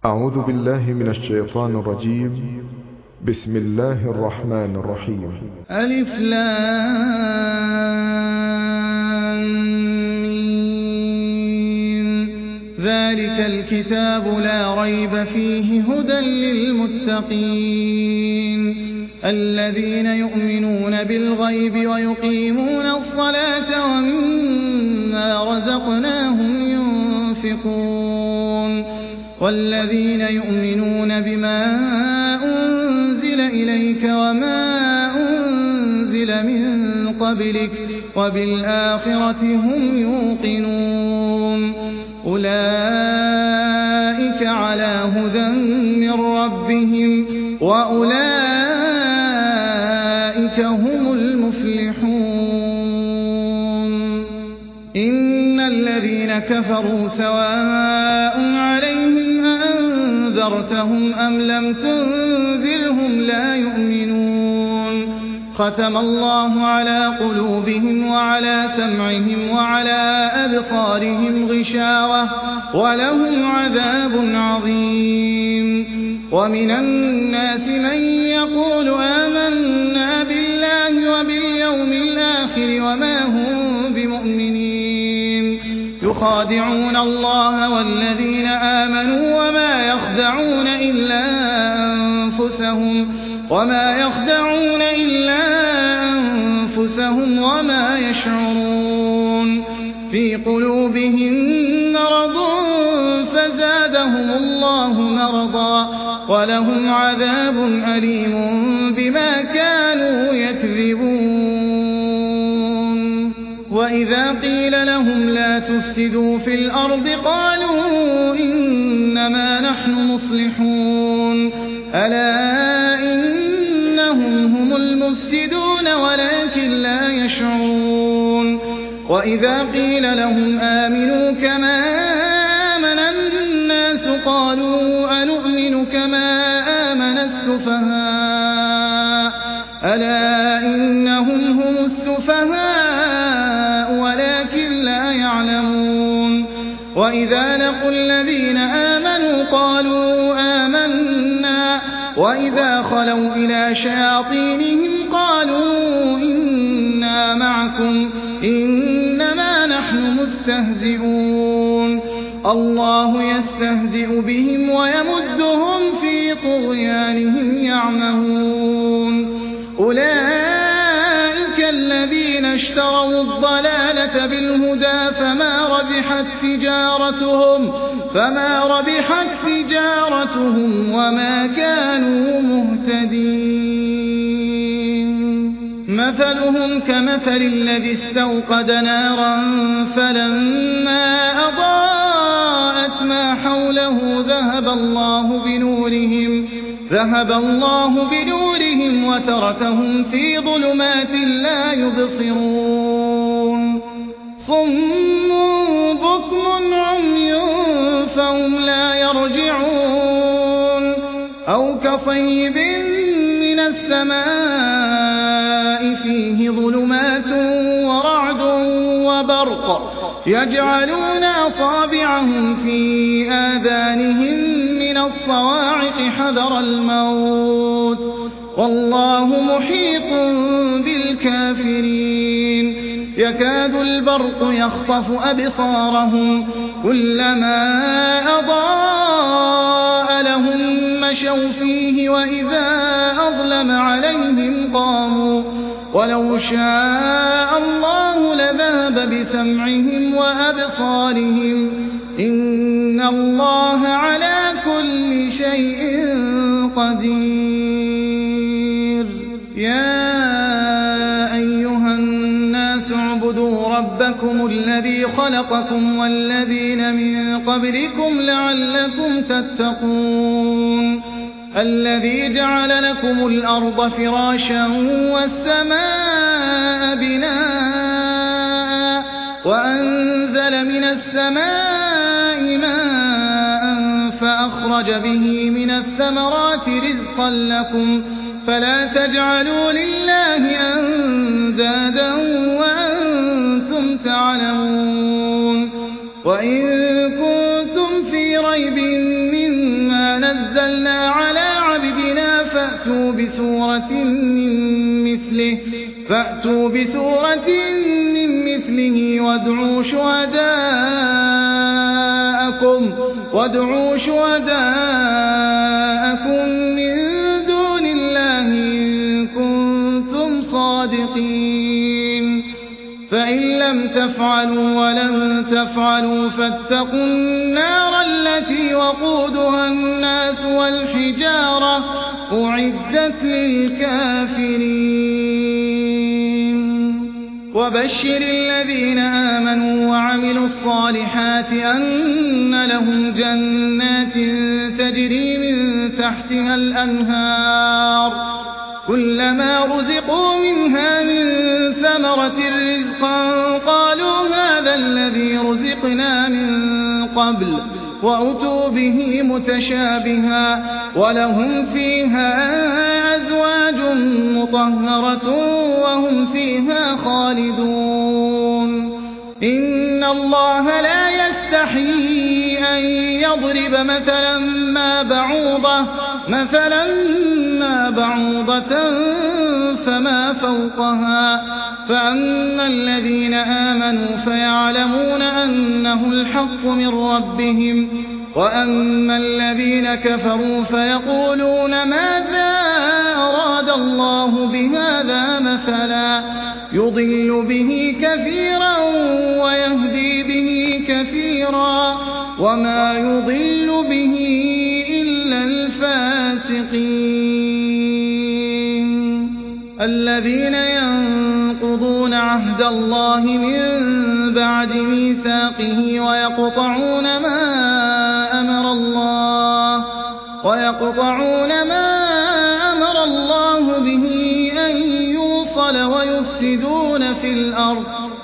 أعوذ بالله من الشيطان الرجيم. بسم الله الرحمن الرحيم. ألف لام ميم. ذلك الكتاب لا ريب فيه هدى للمتقين الذين يؤمنون بالغيب ويقيمون الصلاة ومما رزقناهم ينفقون والذين يؤمنون بما أنزل إليك وما أنزل من قبلك وبالآخرة هم يوقنون أولئك على هدى من ربهم وأولئك هم المفلحون. إن الذين كفروا سواء عليهم أأنذرتهم أم لم تنذرهم لا يؤمنون. ختم الله على قلوبهم وعلى سمعهم وعلى أبصارهم غشاوة ولهم عذاب عظيم. ومن الناس من يقول آمنا بالله وباليوم الآخر وما هم بمؤمنين يخادعون الله والذين آمنوا وما يخدعون إلا أنفسهم وما يشعرون. في قلوبهم مرض فزادهم الله مرضا ولهم عذاب أليم بما كانوا يكذبون. وإذا قيل لهم لا تفسدوا في الأرض قالوا إنما نحن مصلحون ألا إنهم هم المفسدون ولكن لا يشعرون. وإذا قيل لهم آمنوا كما آمن الناس قالوا أنؤمن كما آمن السفهاء ألا إنهم هم السفهاء ولكن لا يعلمون. وإذا لقوا الذين آمنوا قالوا آمنا وإذا خلوا إلى شياطينهم قالوا إنا معكم إنما نحن مستهزئون. الله يستهزئ بهم ويمدهم في طغيانهم يعمهون. أولئك الذين اشتروا الضلالة بالهدى فما ربحت تجارتهم وما كانوا مهتدين. مثلهم كمثل الذي استوقد نارا فلما أضاءت ما حوله ذهب الله بنورهم وتركهم في ظلمات لا يبصرون. صم بكم عمي فهم لا يرجعون. أو كصيب من السماء فيه ظلمات ورعد وبرق يجعلون أصابعهم في آذانهم من الصواعق حذر الموت والله محيط بالكافرين. يكاد البرق يخطف أبصارهم كلما أضاء لهم مشوا فيه وإذا أظلم عليهم قاموا ولو شاء الله لذهب بسمعهم وأبصارهم إن الله على كل شيء قدير. يا أيها الناس اعبدوا ربكم الذي خلقكم والذين من قبلكم لعلكم تتقون. الذي جعل لكم الأرض فراشا والسماء بناء وأنزل من السماء ماء فأخرج به من الثمرات رزقا لكم فلا تجعلوا لله أندادا وأنتم تعلمون. وإن كنتم في ريب مما نزلنا على عبدنا فأتوا بسورة من مثله وادعوا شهداءكم من دون الله إن كنتم صادقين فإن لم تفعلوا ولن تفعلوا فاتقوا النار التي وقودها الناس والحجارة أعدت للكافرين وبشر الذين آمنوا وعملوا الصالحات أن لهم جنات تجري من تحتها الأنهار كلما رزقوا منها من ثمرة رزقا قالوا هذا الذي رزقنا من قبل وأتوا به متشابها ولهم فيها أزواج مطهرة وهم فيها خالدون إن الله لا يستحيي أن يضرب مثلا ما بعوضة فما فوقها فأما الذين آمنوا فيعلمون أنه الحق من ربهم وأما الذين كفروا فيقولون ماذا أراد الله بهذا مثلا يضل به كثيرا ويهدي به كثيرا وما يضل به إلا الفاسقين الذين ينقضون عهد الله من بعد ميثاقه ويقطعون ما أمر الله به أن يوصل ويفسدون في الأرض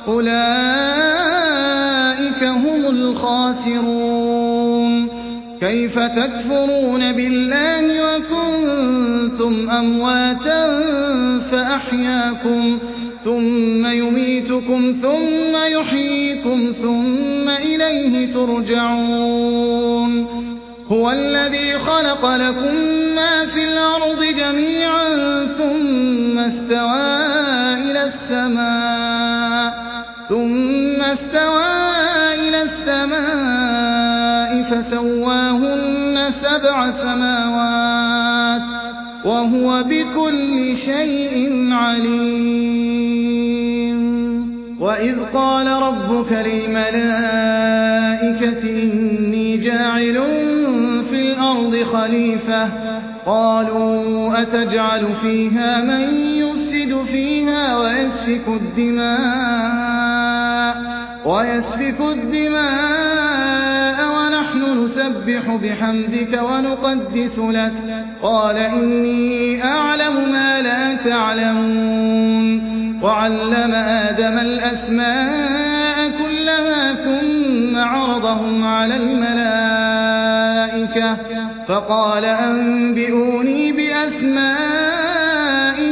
أولئك هم الخاسرون كيف تكفرون بالله وكنتم أمواتا فأحياكم ثم يميتكم ثم يحييكم ثم إليه ترجعون هو الذي خلق لكم ما في الأرض جميعا ثم استوى إلى السماء فسواهن 7 سماوات وهو بكل شيء عليم وإذ قال ربك للملائكة إني جاعل في الأرض خليفة قالوا أتجعل فيها من يفسد فيها ويسفك الدماء ونحن نسبح بحمدك ونقدس لك قال إني أعلم ما لا تعلمون وعلم آدم الأسماء كلها ثم عرضهم على الملائكة فقال أنبئوني بأسماء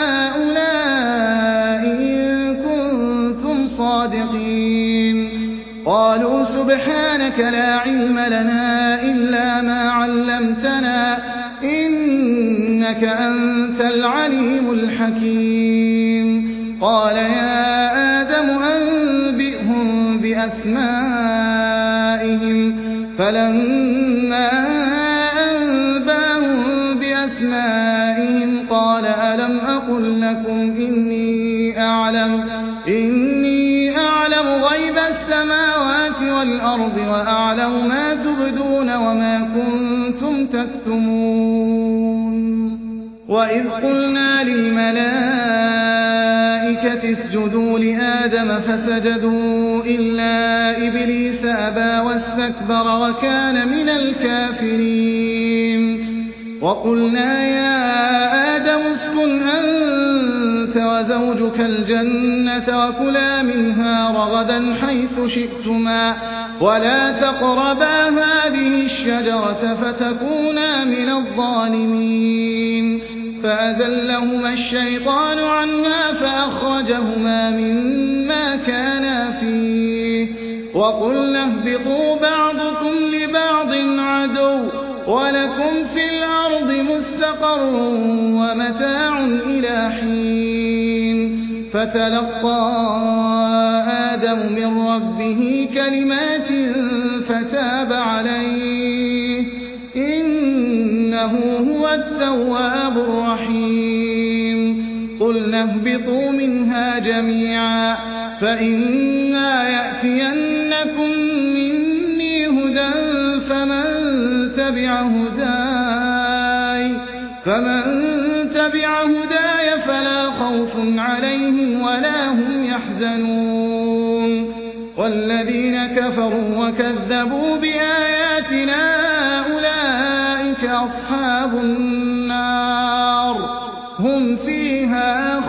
هؤلاء إن كنتم صادقين قالوا سبحانك لا علم لنا إلا ما علمتنا إنك أنت العليم الحكيم قال يا آدم أنبئهم بأسمائهم فلما أنباهم بأسمائهم قال ألم أقل لكم إني أعلم غيب السماوات والأرض وأعلم ما تبدون وما كنتم تكتمون وإذ قلنا للملائكة اسجدوا لآدم فسجدوا إلا إبليس أبى واستكبر وكان من الكافرين وقلنا يا آدم اسكن أنت وزوجك الجنة وكلا منها رغدا حيث شئتما ولا تقربا هذه الشجرة فتكونا من الظالمين فأذلهما الشيطان عنها فأخرجهما مما كانا فيه وقلنا اهبطوا بعضكم لبعض عدو ولكم في الأرض مستقر ومتاع إلى حين فتلقى آدم من ربه كلمات فتاب عليه إنه هو التواب الرحيم قلنا اهبطوا منها جميعا فإما يأتينكم مني هدى فمن تبع هداي فلا خوف عليهم ولا هم يحزنون والذين كفروا وكذبوا بآياتنا أولئك أصحاب النار هم فيها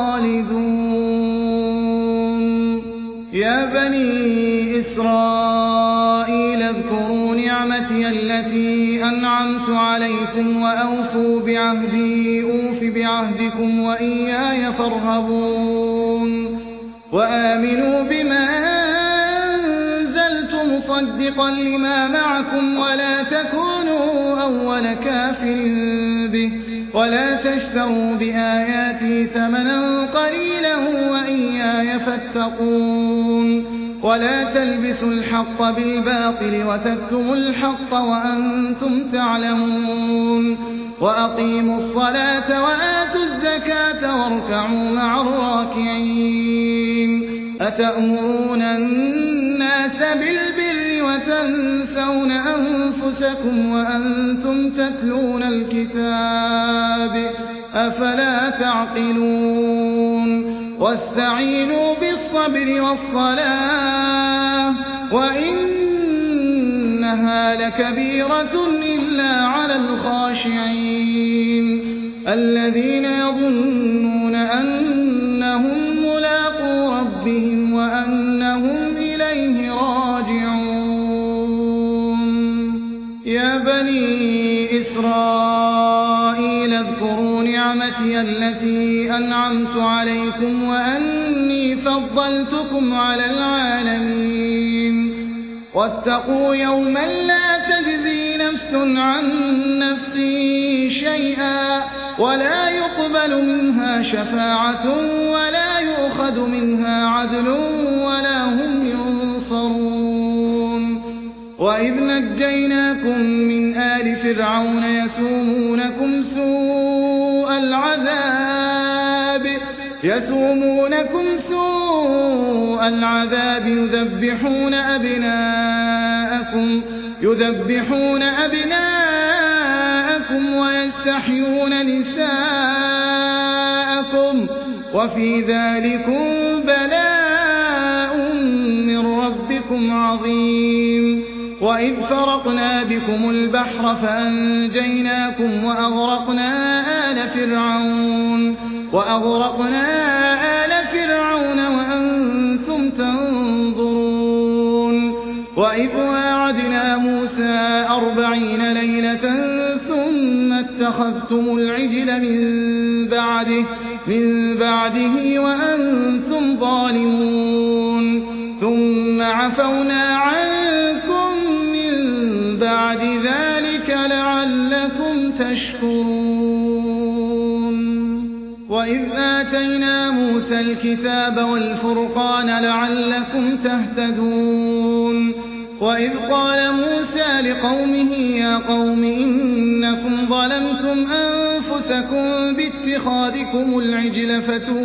خالدون يا بني إسرائيل اذكروا نعمتي التي أنعمت عليكم وأوفوا بعهدي أوف بعهدكم وإياي فارهبون وآمنوا بما أنزلت مصدقا لما معكم ولا تكونوا أول كافر به ولا تشتروا بآياتي ثمنا قليلا وإياي فاتقون ولا تلبسوا الحق بالباطل وتكتموا الحق وأنتم تعلمون وأقيموا الصلاة وآتوا الزكاة واركعوا مع الراكعين أتأمرون الناس بالبر وتنسون أنفسكم وأنتم تتلون الكتاب أفلا تعقلون واستعينوا بالصبر والصلاة وإنها لكبيرة إلا على الخاشعين الذين يظنون أنهم ملاقو ربهم وأنهم إليه راجعون يا بني إسرائيل اذكروا نعمتي التي أنعمت عليكم وأني فضلتكم على العالمين واتقوا يوما لا تجزي نفس عن نفس شيئا ولا يقبل منها شفاعة ولا يؤخذ منها عدل ولا هم ينصرون وإذ نجيناكم من آل فرعون يسومونكم سوء العذاب يذبحون أبناءكم ويستحيون نساءكم وفي ذلكم بلاء من ربكم عظيم وإذ فرقنا بكم البحر فأنجيناكم وأغرقنا آل فرعون وأنتم تنظرون وإذ واعدنا موسى 40 ليلة ثم اتخذتم العجل من بعده وأنتم ظالمون ثم عفونا عنكم من بعد ذلك لعلكم تشكرون وإذ آتينا موسى الكتاب والفرقان لعلكم تهتدون وإذ قال موسى لقومه يا قوم إنكم ظلمتم أنفسكم باتخاذكم العجل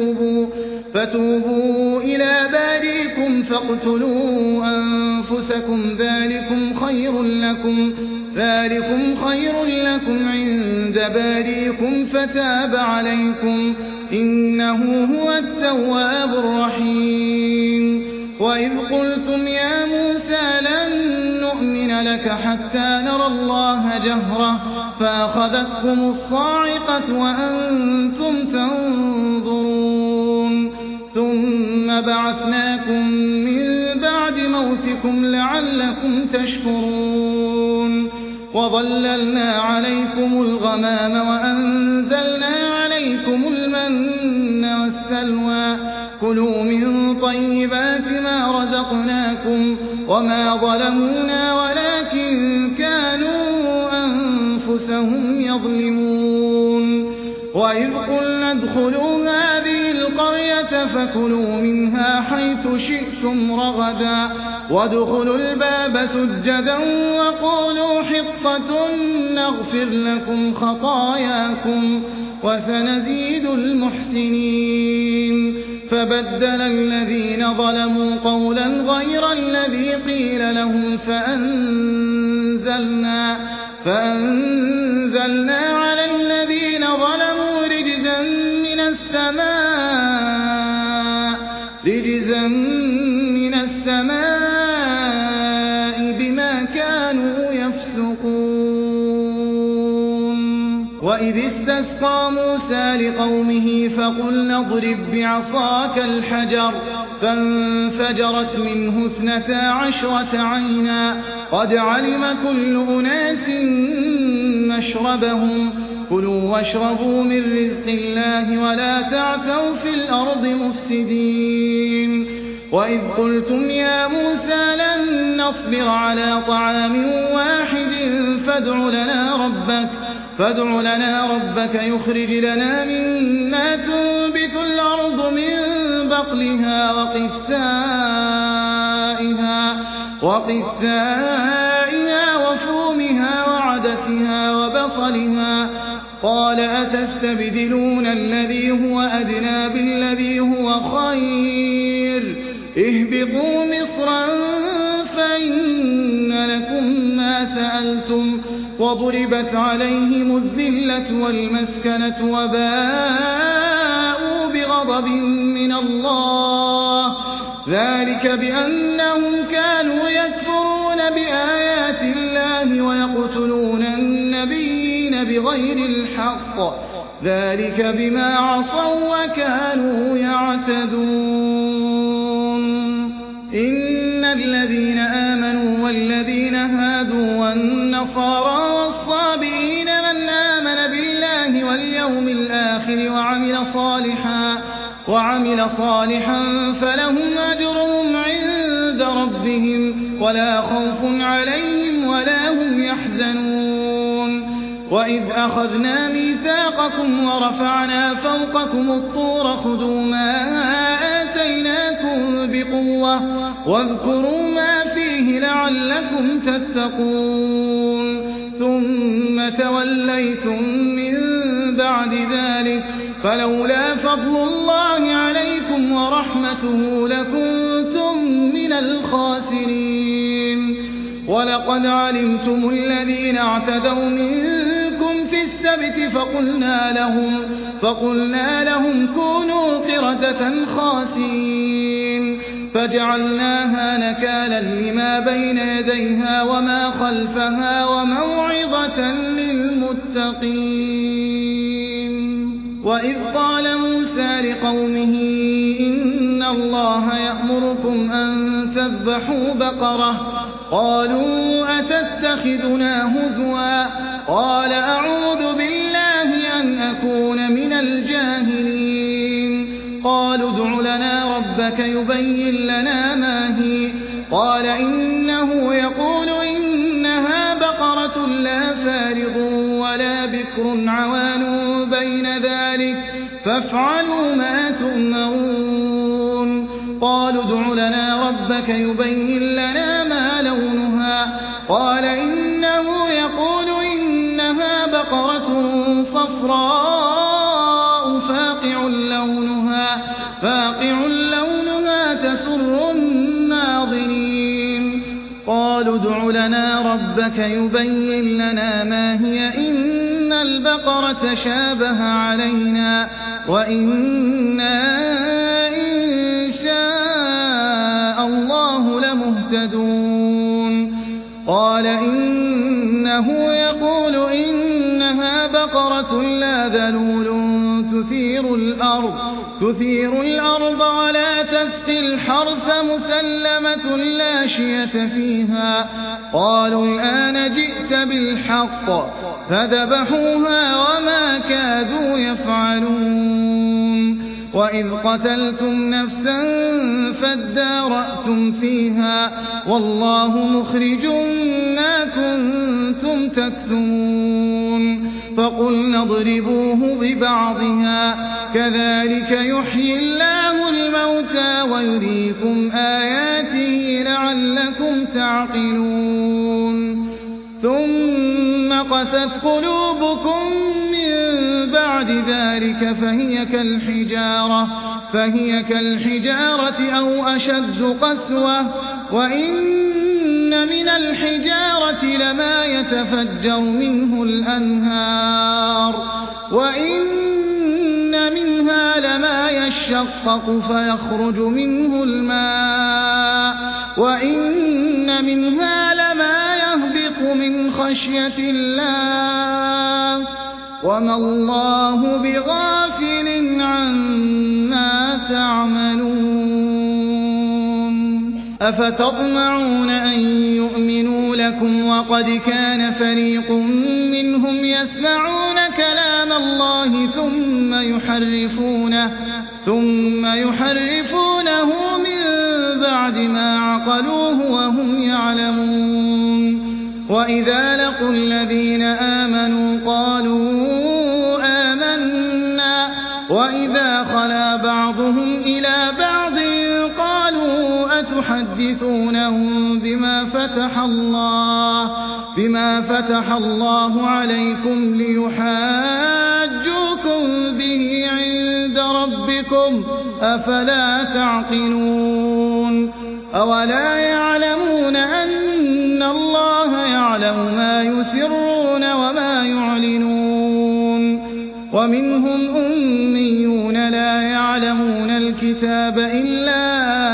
فتوبوا إلى بارئكم فاقتلوا أنفسكم ذلكم خير لكم عند بارئكم فتاب عليكم إنه هو التواب الرحيم وإذ قلتم يا موسى لن نؤمن لك حتى نرى الله جهرة فأخذتكم الصاعقة وأنتم تنظرون ثم بعثناكم من بعد موتكم لعلكم تشكرون وظللنا عليكم الغمام وأنزلنا عليكم المن والسلوى كلوا من طيبات ما رزقناكم وما ظلمونا ولكن كانوا أنفسهم أنفسهم يظلمون وإذ قلنا ادخلوا هذه القرية فكلوا منها حيث شئتم رغدا وادخلوا الباب سجدا وقولوا حطة نغفر لكم خطاياكم وسنزيد المحسنين فبدل الذين ظلموا قولا غير الذي قيل لهم فأنزلنا على الذين ظلموا رجزا من السماء بما كانوا يفسقون وإذ استسقى موسى لقومه فقلنا اضرب بعصاك الحجر فانفجرت منه 12 عينا قد علم كل أناس مشربهم كلوا واشربوا من رزق الله ولا تعثوا في الأرض مفسدين وإذ قلتم يا موسى لن نصبر على طعام واحد فادع لنا ربك يخرج لنا مما تنبت الأرض من بقلها وقثائها وفومها وعدسها وبصلها قال أتستبدلون الذي هو أدنى بالذي هو خير اهبطوا مصرا فإن لكم ما سألتم وضربت عليهم الذلة والمسكنة وباءوا بغضب من الله ذلك بأنهم كانوا يكفرون بآيات الله ويقتلون النبيين بغير الحق ذلك بما عصوا وكانوا يعتدون إن الذين آمنوا والذين هادوا والنصارى والصابئين من آمن بالله واليوم الآخر وعمل صالحا فلهم أجرهم عند ربهم ولا خوف عليهم ولا هم يحزنون وإذ أخذنا ميثاقكم ورفعنا فوقكم الطور خذوا ما آتيناكم بقوة واذكروا ما فيه لعلكم تتقون ثم توليتم من بعد ذلك فلولا فضل الله عليكم ورحمته لكنتم من الخاسرين ولقد علمتم الذين اعتدوا منكم في السبت فقلنا لهم كونوا قردة خاسئين فجعلناها نكالا لما بين يديها وما خلفها وموعظة للمتقين وإذ قال موسى لقومه إن الله يأمركم أن تذبحوا بقرة قالوا أتتخذنا هزوا قال أعوذ بالله أن أكون من الجاهلين قالوا ادع لنا ربك يبين لنا ما هي قال إنه يقول إنها بقرة لا فارغ ولا بكر عوان بين ذلك فافعلوا ما تؤمرون قالوا ادع لنا ربك يبين لنا ما لونها قال إنه يقول إنها بقرة صفراء فاقع لونها تسر الناظرين قالوا ادع لنا ربك يبين لنا ما هي إن البقرة شابه علينا وإنا إن شاء الله لمهتدون قال إنه يقول إنها بقرة لا ذلول تثير الأرض ولا تسقي الحرث مسلمة لا شية فيها قالوا الآن جئت بالحق فذبحوها وما كادوا يفعلون وإذ قتلتم نفسا فادارأتم فيها والله مخرج ما كنتم تكتمون فقلنا اضربوه ببعضها كذلك يحيي الله الموتى ويريكم آياته لعلكم تعقلون ثم قست قلوبكم من بعد ذلك فهي كالحجارة أو أشد قسوة وإن من الحجارة لما يتفجر منه الأنهار وإن منها لما يشقق فيخرج منه الماء وإن منها لما يهبط من خشية الله وما الله بغافل عما تعملون أفتطمعون أن يؤمنوا لكم وقد كان فريق منهم يسمعون كلام الله ثم يحرفونه من بعد ما عقلوه وهم يعلمون وإذا لقوا الذين آمنوا قالوا آمنا وإذا خلا بعضهم إلى بعض قالوا أتحدثونهم بما فتح الله عليكم ليحاجوكم به عند ربكم أفلا تعقلون أولا يعلمون أن الله يعلم ما يسرون وما يعلنون ومنهم أميون لا يعلمون الكتاب إلا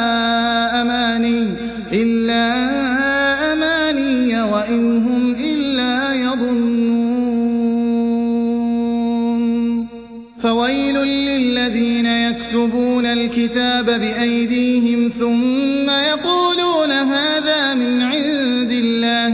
أماني وإن هم إلا يظنون فويل للذين يكتبون الكتاب بأيديهم ثم يقولون هذا من عند الله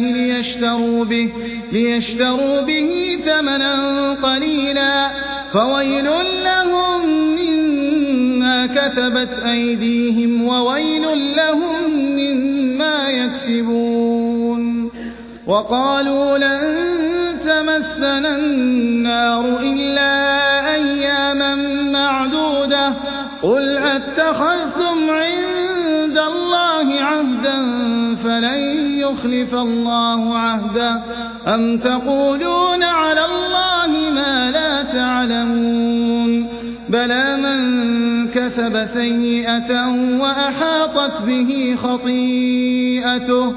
ليشتروا به ثمنا قليلا فويل لهم مما كتبت أيديهم وويل لهم مما يكسبون وقالوا لن تمسنا النار إلا أياما معدودة قل أتخذتم عند الله عهدا فلن يخلف الله عهده أم تقولون على الله ما لا تعلمون بلى من كسب سيئة وأحاطت به خطيئته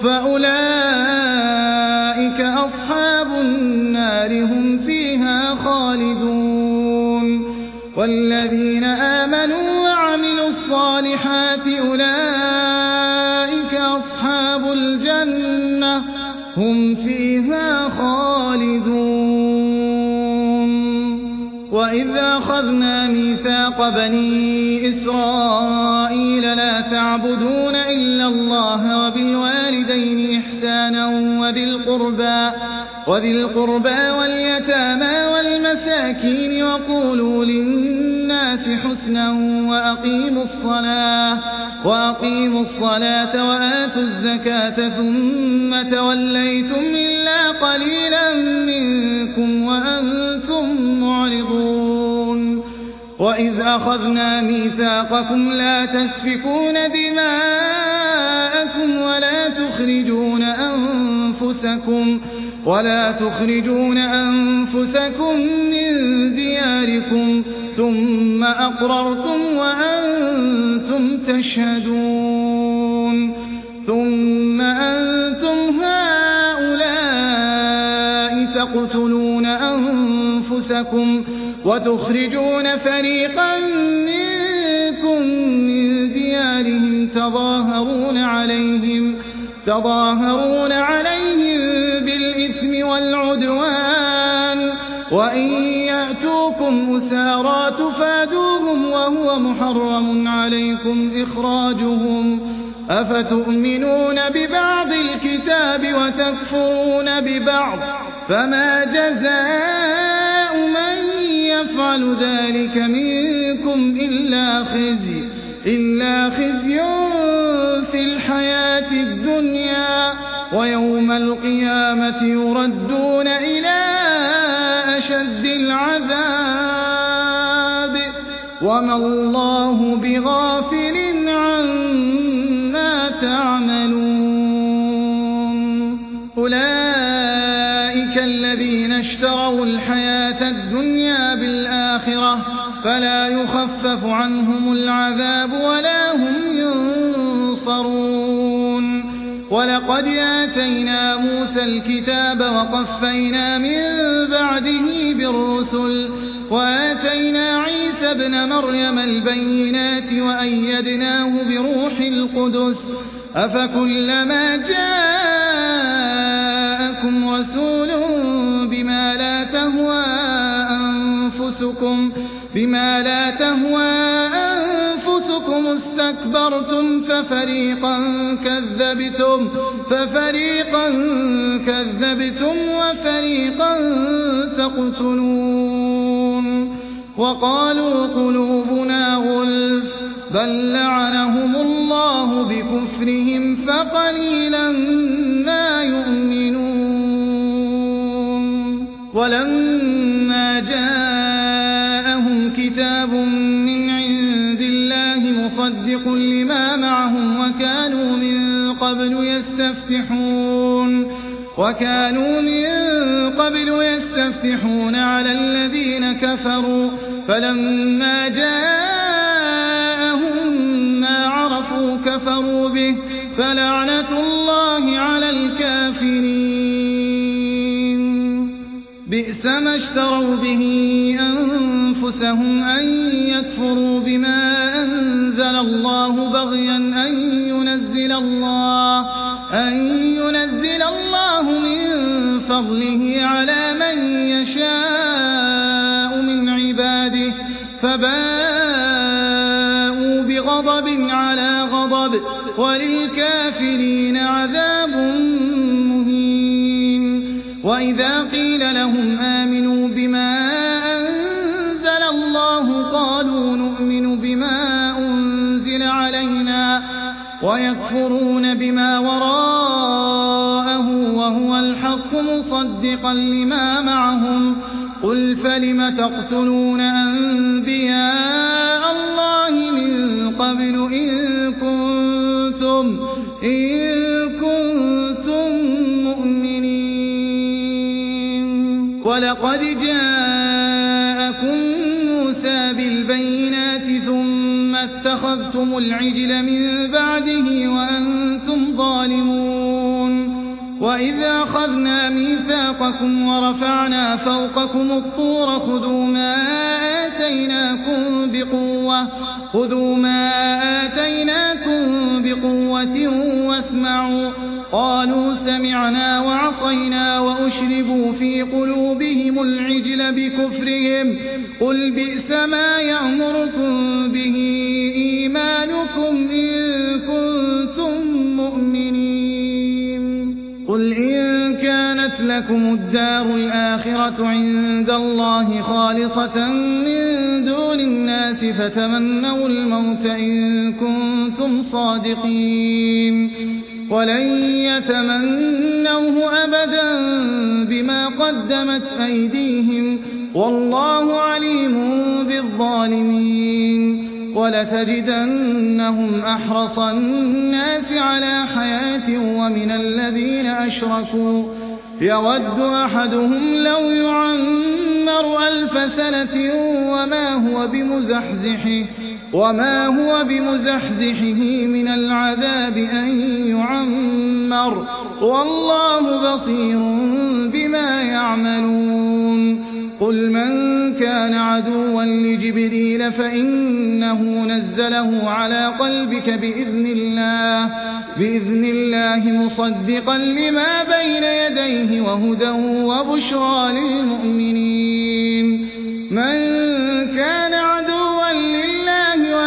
فأولئك أصحاب النار هم فيها خالدون والذين آمنوا وعملوا الصالحات أولئك أصحاب الجنة هم فيها خالدون وإذ أخذنا ميثاق بني إسرائيل لا تعبدون إلا الله وبالوالدين إحسانا وذي القربى واليتامى والمساكين وقولوا للناس حسنا وأقيموا الصلاة وآتوا الزكاة ثم توليتم إلا قليلا منكم وأنتم معرضون وإذ أخذنا ميثاقكم لا تسفكون دماءكم ولا تخرجون أنفسكم من دياركم ثم أقررتم وأنتم تشهدون ثم أنتم هؤلاء تقتلون أنفسكم وتخرجون فريقا منكم من ديارهم تظاهرون عليهم بالإثم والعدوان وإن يأتوكم أسارى تفادوهم وهو محرم عليكم إخراجهم أفتؤمنون ببعض الكتاب وتكفرون ببعض فما جزاء من يفعل ذلك منكم إلا خزي في الحياة الدنيا ويوم القيامة يردون إلى أشد العذاب وما الله بغافل عما تعملون أولئك الذين اشتروا الحياة الدنيا بالآخرة فلا يخفف عنهم العذاب ولا هم ينصرون ولقد آتينا موسى الكتاب وقفينا من بعده بالرسل وآتينا عيسى ابن مريم البينات وأيدناه بروح القدس أفكلما جاءكم رسول بما لا تهوى أنفسكم استكبرتم ففريقا كذبتم وفريقا تقتلون وقالوا قلوبنا غلف بل لعنهم الله بكفرهم فقليلا ما يؤمنون ولما جاءهم كتاب من عند الله مصدق لما معهم وكانوا من قبل يستفتحون على الذين كفروا فلما جاءهم ما عرفوا كفروا به فلعنة الله على الكافرين بئس ما اشتروا به أنفسهم أن يكفروا بما أنزل الله بغيا أن ينزل الله من فضله على من يشاء من عباده فباءوا بغضب على غضب وللكافرين عذاب مهين وإذا قيل لهم آمنوا بما أنزل الله قالوا نؤمن بما أنزل علينا ويكفرون بما وراءه وهو الحق مصدقا لما معهم قل فلم تقتلون أنبياء الله من قبل إن كنتم مؤمنين ولقد جاءكم موسى بالبينات ثم اتخذتم العجل من بعده وأنتم ظالمون وإذا أخذنا ميثاقكم ورفعنا فوقكم الطور خذوا ما آتيناكم بقوة واسمعوا قالوا سمعنا وعصينا وأشربوا في قلوبهم العجل بكفرهم قل بئس ما يأمركم به إيمانكم إن كنتم مؤمنين قل إن كانت لكم الدار الآخرة عند الله خالصة من دون الناس فتمنوا الموت إن كنتم صادقين ولن يتمنوه أبدا بما قدمت أيديهم والله عليم بالظالمين ولتجدنهم أحرص الناس على حياة ومن الذين أشركوا يود أحدهم لو يعمر 1000 سنة وما هو بمزحزحه من العذاب أن يعمر والله بصير بما يعملون قل من كان عدوا لجبريل فإنه نزله على قلبك بإذن الله مصدقا لما بين يديه وهدى وبشرى للمؤمنين من كان عدوا لله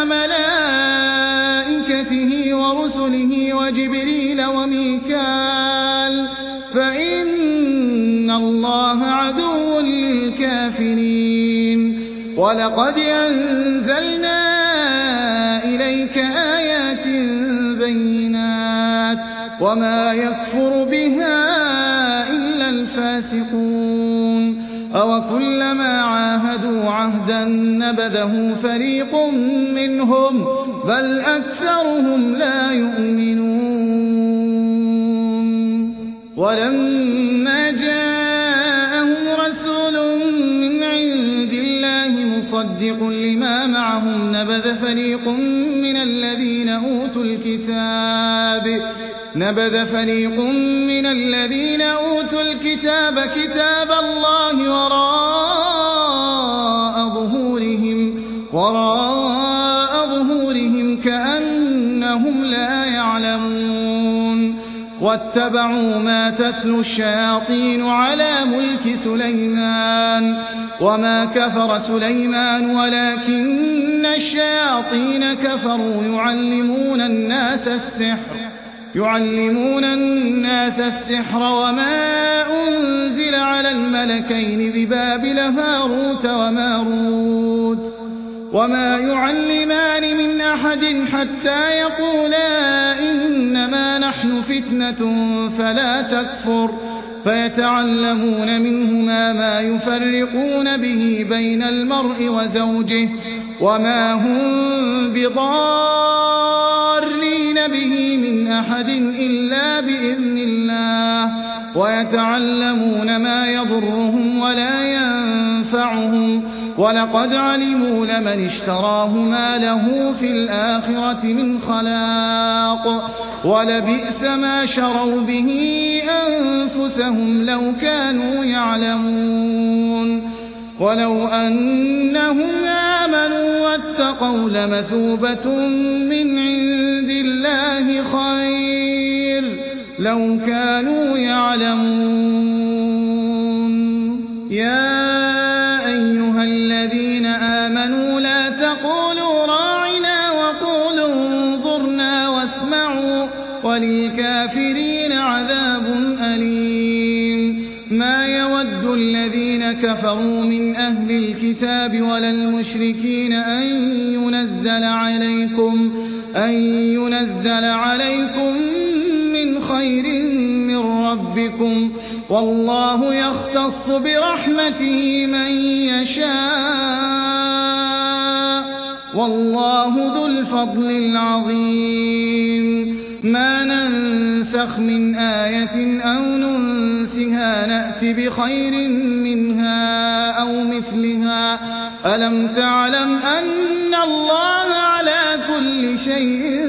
وملائكته ورسله وجبريل وميكال فإن الله عدو للكافرين ولقد أنزلنا إليك آيات بينات وما يكفر بها إلا الفاسقون أوكلما عاهدوا عهدا نبذه فريق منهم بل أكثرهم لا يؤمنون ولما جاءهم رسول من عند الله مصدق لما معهم نبذ فريق من الذين أوتوا الكتاب كتاب الله وراء ظهورهم كأنهم لا يعلمون واتبعوا ما تتلو الشياطين على ملك سليمان وما كفر سليمان ولكن الشياطين كفروا يعلمون الناس السحر وما أنزل على الملكين ببابل هاروت وماروت وما يعلمان من أحد حتى يقولا إنما نحن فتنة فلا تكفر فيتعلمون منهما ما يفرقون به بين المرء وزوجه وما هم بضارين به من أحد إلا بإذن الله ويتعلمون ما يضرهم ولا ينفعهم ولقد علموا لمن اشتراه ما له في الآخرة من خلاق ولبئس ما شروا به أنفسهم لو كانوا يعلمون ولو أنهم آمنوا واتقوا لمثوبة من عند الله خير لو كانوا يعلمون يا أيها الذين آمنوا لا تقولوا راعنا وقولوا انظرنا واسمعوا وللكافرين عذاب أليم ما يود الذين كفروا من أهل الكتاب ولا المشركين أن ينزل عليكم من خير من ربكم والله يختص برحمته من يشاء والله ذو الفضل العظيم ما ننسخ من آية أو ننسها نأت بخير منها أو مثلها ألم تعلم أن الله على كل شيء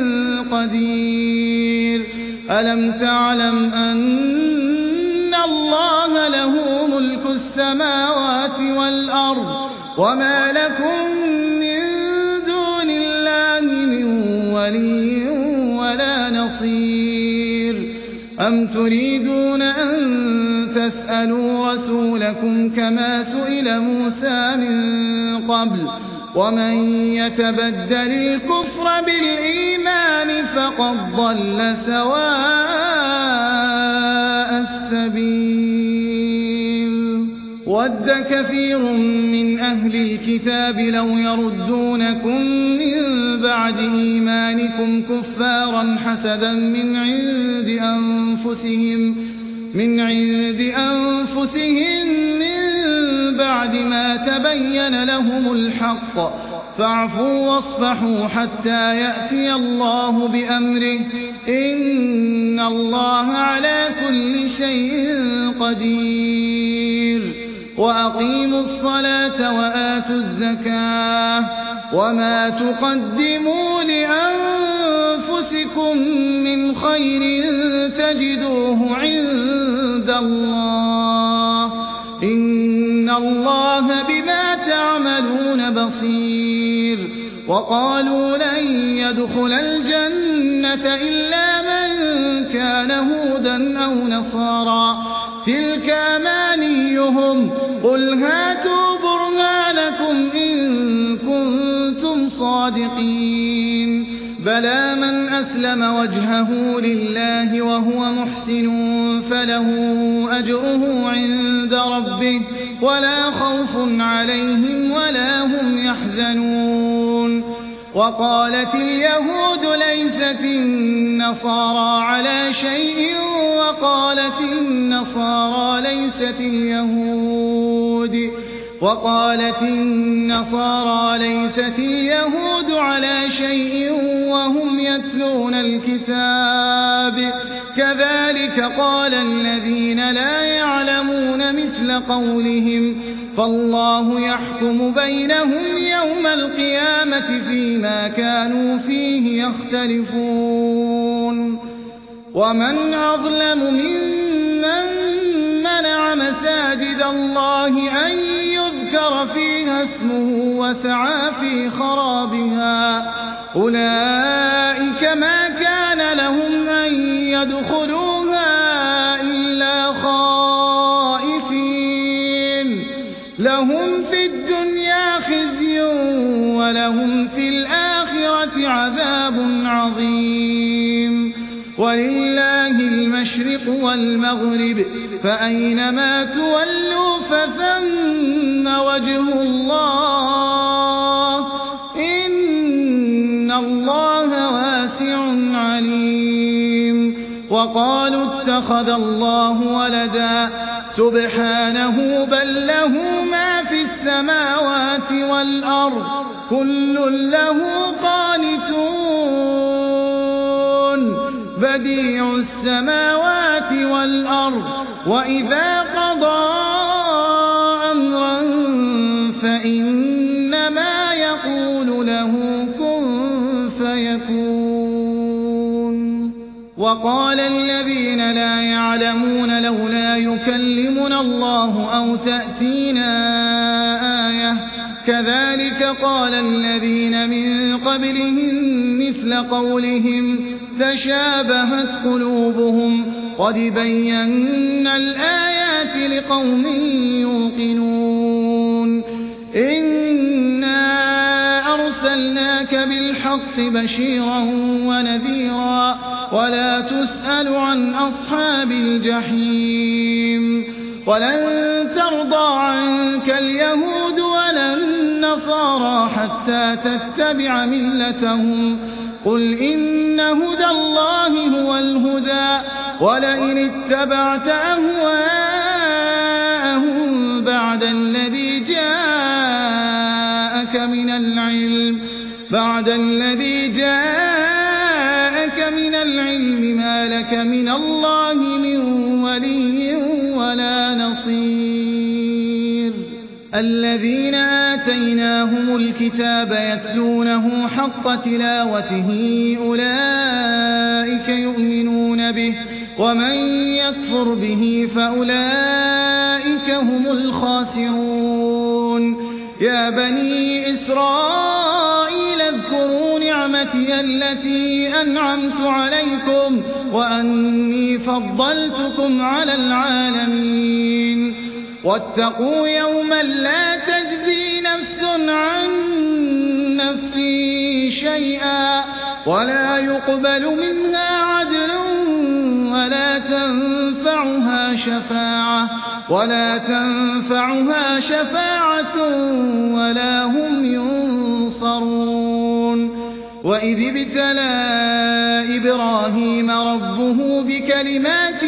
قدير ألم تعلم أن الله له ملك السماوات والأرض وما لكم من دون الله من ولي ولا نصير أم تريدون أن تسألوا رسولكم كما سئل موسى من قبل ومن يتبدل الكفر بالإيمان فقد ضل سواء السبيل ود كثير من أهل الكتاب لو يردونكم من بعد إيمانكم كفارا حسدا من عند أنفسهم من بعد ما تبين لهم الحق فاعفوا واصفحوا حتى يأتي الله بأمره إن الله على كل شيء قدير وأقيموا الصلاة وآتوا الزكاة وما تقدموا لأنفسكم من خير تجدوه عند الله إن الله بما تعملون بصير وقالوا لن يدخل الجنة إلا من كان هودا أو نصارى تلك أمانيهم قل هاتوا برهانكم إن كنتم صادقين بلى من أسلم وجهه لله وهو محسن فله أجره عند ربه ولا خوف عليهم ولا هم يحزنون وقالت اليهود ليست النصارى على شيء وقالت النصارى ليست اليهود وقالت النصارى ليست اليهود على شيء وهم يتلون الكتاب كذلك قال الذين لا يعلمون مثل قولهم فالله يحكم بينهم يوم القيامة فيما كانوا فيه يختلفون ومن أظلم ممن منع مساجد الله أن يذكر فيها اسمه وسعى في خرابها أولئك ما كان لهم أن يدخلوها إلا خائفين لهم في الدنيا خزي ولهم في الآخرة عذاب عظيم ولله المشرق والمغرب فأينما تولوا فثم وجه الله إن الله واسع عليم وقالوا اتخذ الله ولدا سبحانه بل له ما في السماوات والأرض كل له قانتون بديع السماوات والأرض وإذا قضى أمرا فإنما يقول له كن فيكون وقال الذين لا يعلمون لولا يكلمنا الله أو تأتينا آية كذلك قال الذين من قبلهم مثل قولهم تشابهت قلوبهم قد بينا الآيات لقوم يوقنون إنا أرسلناك بالحق بشيرا ونذيرا ولا تسأل عن أصحاب الجحيم ولن ترضى عنك اليهود ولا النصارى حتى تتبع ملتهم قل إن هدى الله هو الهدى ولئن اتبعت أهواءهم بعد الذي جاءك من العلم ما لك من الله من ولي ولا نصير الذين آتيناهم الكتاب يتلونه حق تلاوته أولئك يؤمنون به ومن يكفر به فأولئك هم الخاسرون يا بني إسرائيل اذكروا نعمتي التي أنعمت عليكم وأني فضلتكم على العالمين واتقوا يوما لا تجزي نفس عن نفس شيئا ولا يقبل منها عدل ولا تنفعها شفاعة ولا هم ينصرون وإذ ابتلى إبراهيم ربه بكلمات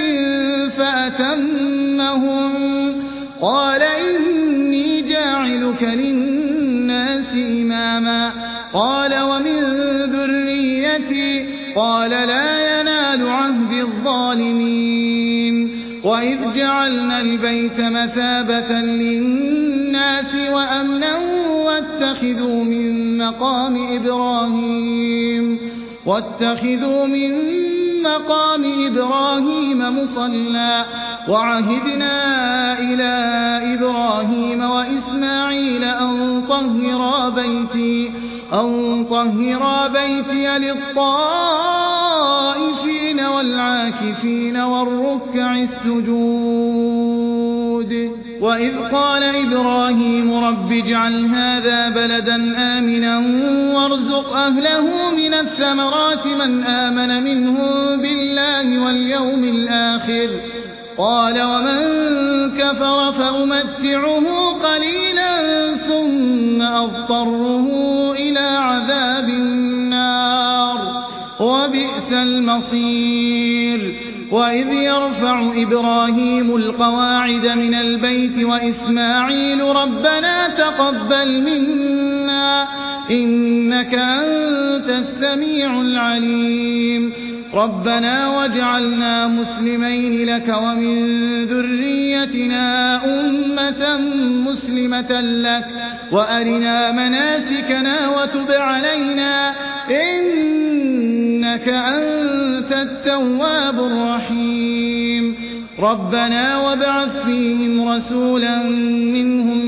فأتمهم قال إني جاعلك للناس إماما قال ومن ذريتي قال لا ينال عهد الظالمين وإذ جعلنا البيت مثابة للناس وأمنا واتخذوا من مقام إبراهيم مصلى وعهدنا إلى إبراهيم وإسماعيل أن طهرا بيتي للطائفين والعاكفين والركع السجود وإذ قال إبراهيم رب اجعل هذا بلدا آمنا وارزق أهله من الثمرات من آمن منهم بالله واليوم الآخر قال ومن كفر فأمتعه قليلا ثم أضطره إلى عذاب النار وبئس المصير وإذ يرفع إبراهيم القواعد من البيت وإسماعيل ربنا تقبل منا إنك أنت السميع العليم ربنا واجعلنا مسلمين لك ومن ذريتنا أمة مسلمة لك وأرنا مناسكنا وتب علينا إنك أنت التواب الرحيم ربنا وابعث فيهم رسولا منهم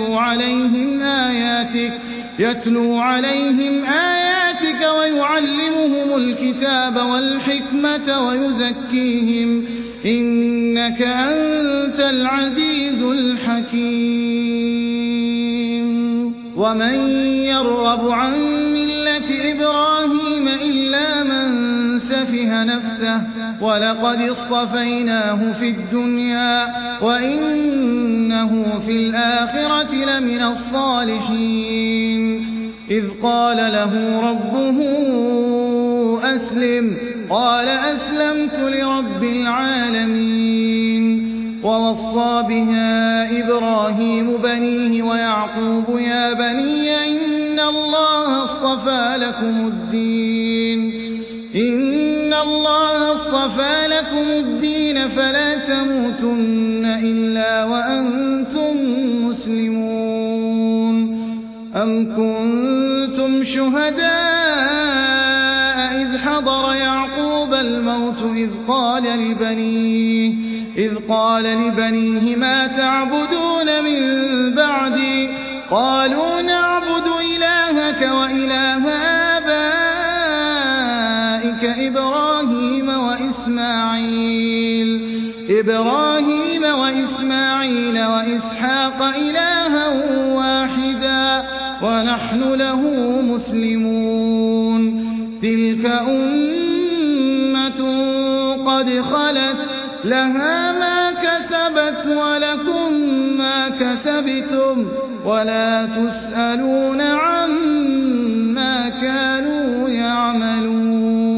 يتلو عليهم آياتك ويعلمهم الكتاب والحكمة ويزكيهم إنك أنت العزيز الحكيم ومن يرغب عن ملة إبراهيم إلا من سفه نفسه ولقد اصطفيناه في الدنيا وإنه في الآخرة لمن الصالحين إذ قال له ربه أسلم قال أسلمت لرب العالمين ووصى بها إبراهيم بنيه ويعقوب يا بني إن الله اصطفى لكم الدين فلا تموتن إلا وأنتم مسلمون أم كنتم شهداء إذ حضر يعقوب الموت إذ قال لبنيه ما تعبدون من بعدي قالوا نعبد إلهك وإله آبائك إبراهيم وإسماعيل وإسحاق إلها واحدا ونحن له مسلمون تلك أمة قد خلت لها ما كسبت ولكم ما كسبتم ولا تسألون عما كانوا يعملون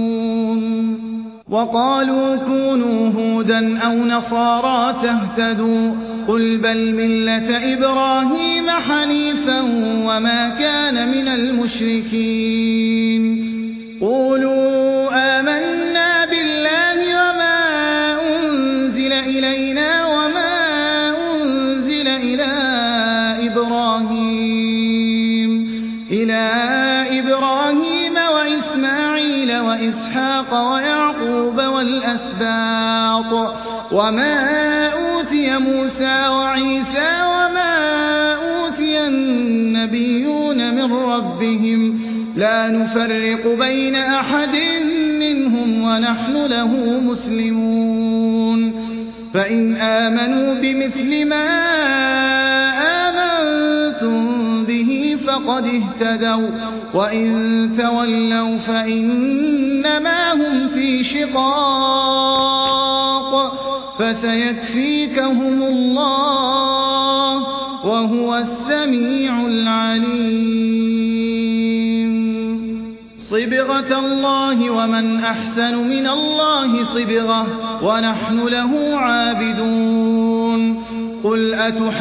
وقالوا كونوا هودا أو نصارى تهتدوا قل بل ملة إبراهيم حنيفا وما كان من المشركين قولوا آمنا بالله وما أنزل إلينا وما أنزل إلى إبراهيم وإسماعيل وإسحاق ويعقوب والأسباط وما أوتي موسى وعيسى وما أوتي النبيون من ربهم لا نفرق بين أحد منهم ونحن له مسلمون فإن آمنوا بمثل ما آمنتم به فقد اهتدوا وإن تولوا فإنما هم في شقاق فسيكفيكهم الله وهو السميع العليم صبغة الله ومن أحسن من الله صبغة ونحن له عابدون قل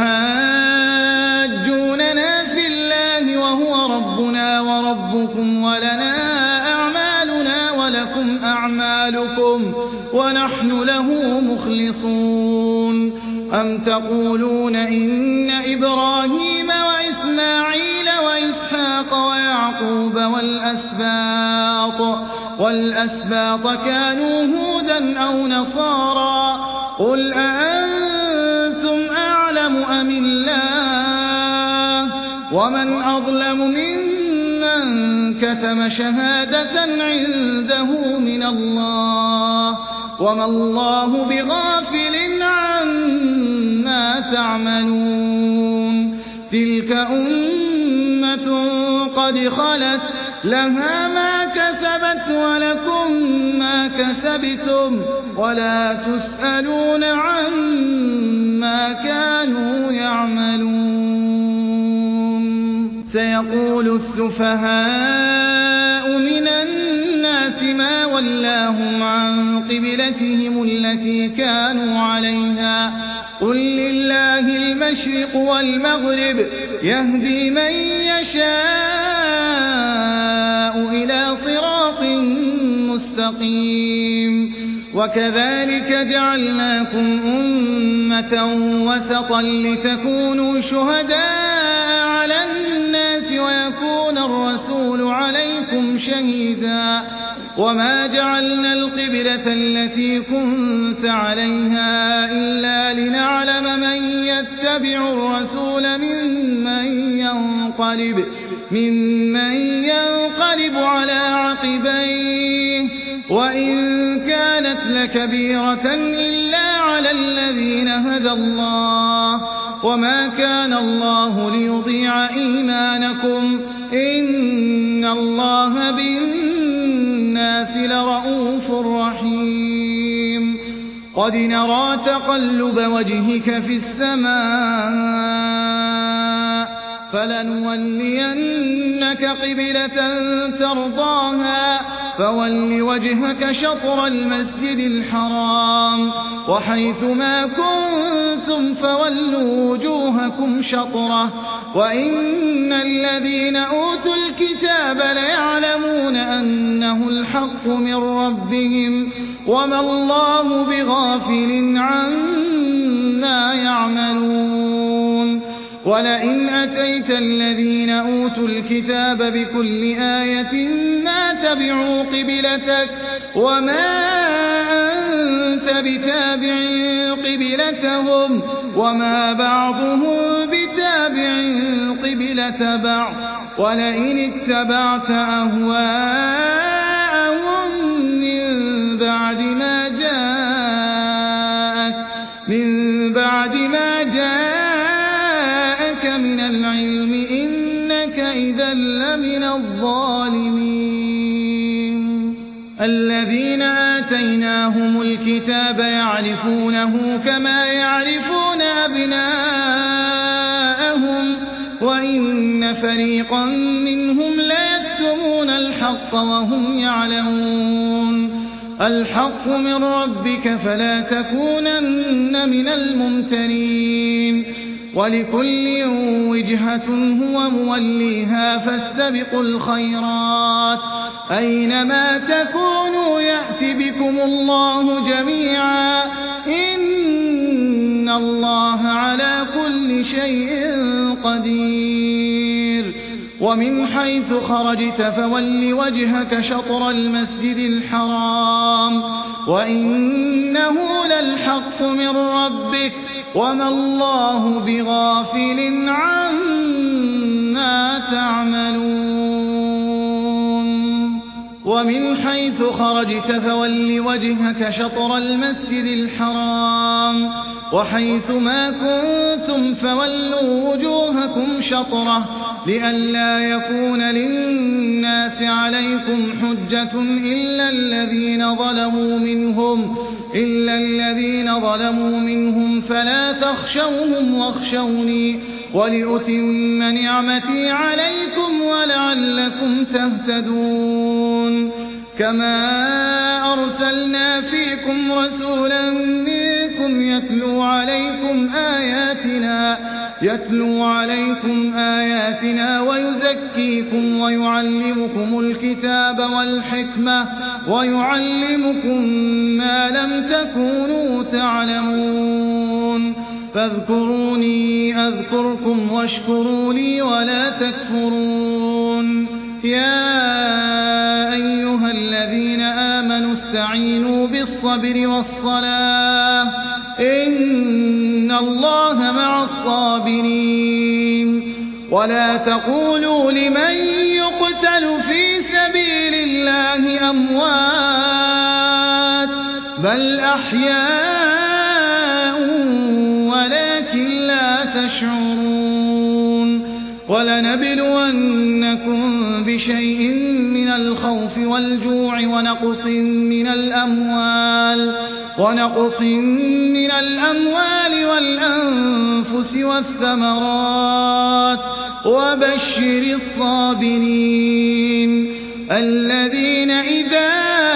أتحاجوننا في الله وهو ربنا وربكم ولنا أعمالنا ولكم أعمالكم ونحن له مخلصون أم تقولون إن إبراهيم وإسماعيل وإسحاق ويعقوب والأسباط كانوا هودا أو نصارى قل أأنتم أعلم أم الله ومن أظلم ممن كتم شهادة عنده من الله وما الله بغافل عما تعملون تلك أمة قد خلت لها ما كسبت ولكم ما كسبتم ولا تسألون عما كانوا يعملون سيقول السفهاء من الناس ما ولاهم عن قبلتهم التي كانوا عليها قل لله المشرق والمغرب يهدي من يشاء إلى صراط مستقيم وكذلك جعلناكم أمة وسطا لتكونوا شهداء على الناس ويكون الرسول عليكم شهيدا وما جعلنا القبلة التي كنت عليها إلا لنعلم من يتبع الرسول ممن ينقلب على عقبيه وإن كانت لكبيرة إلا على الذين هدى الله وما كان الله ليضيع إيمانكم إن الله بالناس لرؤوف رحيم قد نرى تقلب وجهك في السماء فلنولينك قبلة ترضاها فول وجهك شطر المسجد الحرام وحيث ما كنتم فولوا وجوهكم شطره وإن الذين أوتوا الكتاب ليعلمون أنه الحق من ربهم وما الله بغافل عما يعملون ولئن أتيت الذين أوتوا الكتاب بكل آية ما تبعوا قبلتك وما أنت بتابع قبلتهم وما بعضهم بتابع قبلة بعض ولئن اتبعت أهواءهم من بعد ما جاءك من العلم إنك إذا لمن الظالمين الذين آتيناهم الكتاب يعرفونه كما يعرفون أبناءهم وإن فريقا منهم ليكتمون الحق وهم يعلمون الحق من ربك فلا تكونن من الممترين ولكل وجهة هو موليها فاستبقوا الخيرات أينما تكونوا يأت بكم الله جميعا إن الله على كل شيء قدير ومن حيث خرجت فول وجهك شطر المسجد الحرام وإنه للحق من ربك وما الله بغافل عما تعملون ومن حيث خرجت فول وجهك شطر المسجد الحرام وحيث ما كنتم فولوا وجوهكم شطره لئلا يكون للناس عليكم حجة إلا الذين ظلموا منهم فلا تخشوهم واخشوني ولأتم نعمتي عليكم ولعلكم تهتدون كما أرسلنا فيكم رسولا منكم يتلو عليكم آياتنا ويزكيكم ويعلمكم الكتاب والحكمة ويعلمكم ما لم تكونوا تعلمون فاذكروني أذكركم واشكروا لي ولا تكفرون يا أيها الذين آمنوا استعينوا بالصبر والصلاة إن الله مع الصابرين ولا تقولوا لمن يقتل في سبيل الله أموات بل أحياء ولكن لا تشعرون ولنبلونكم بشيء من الخوف والجوع ونقص من الأموال والأنفس والثمرات وبشر الصابرين الذين إذا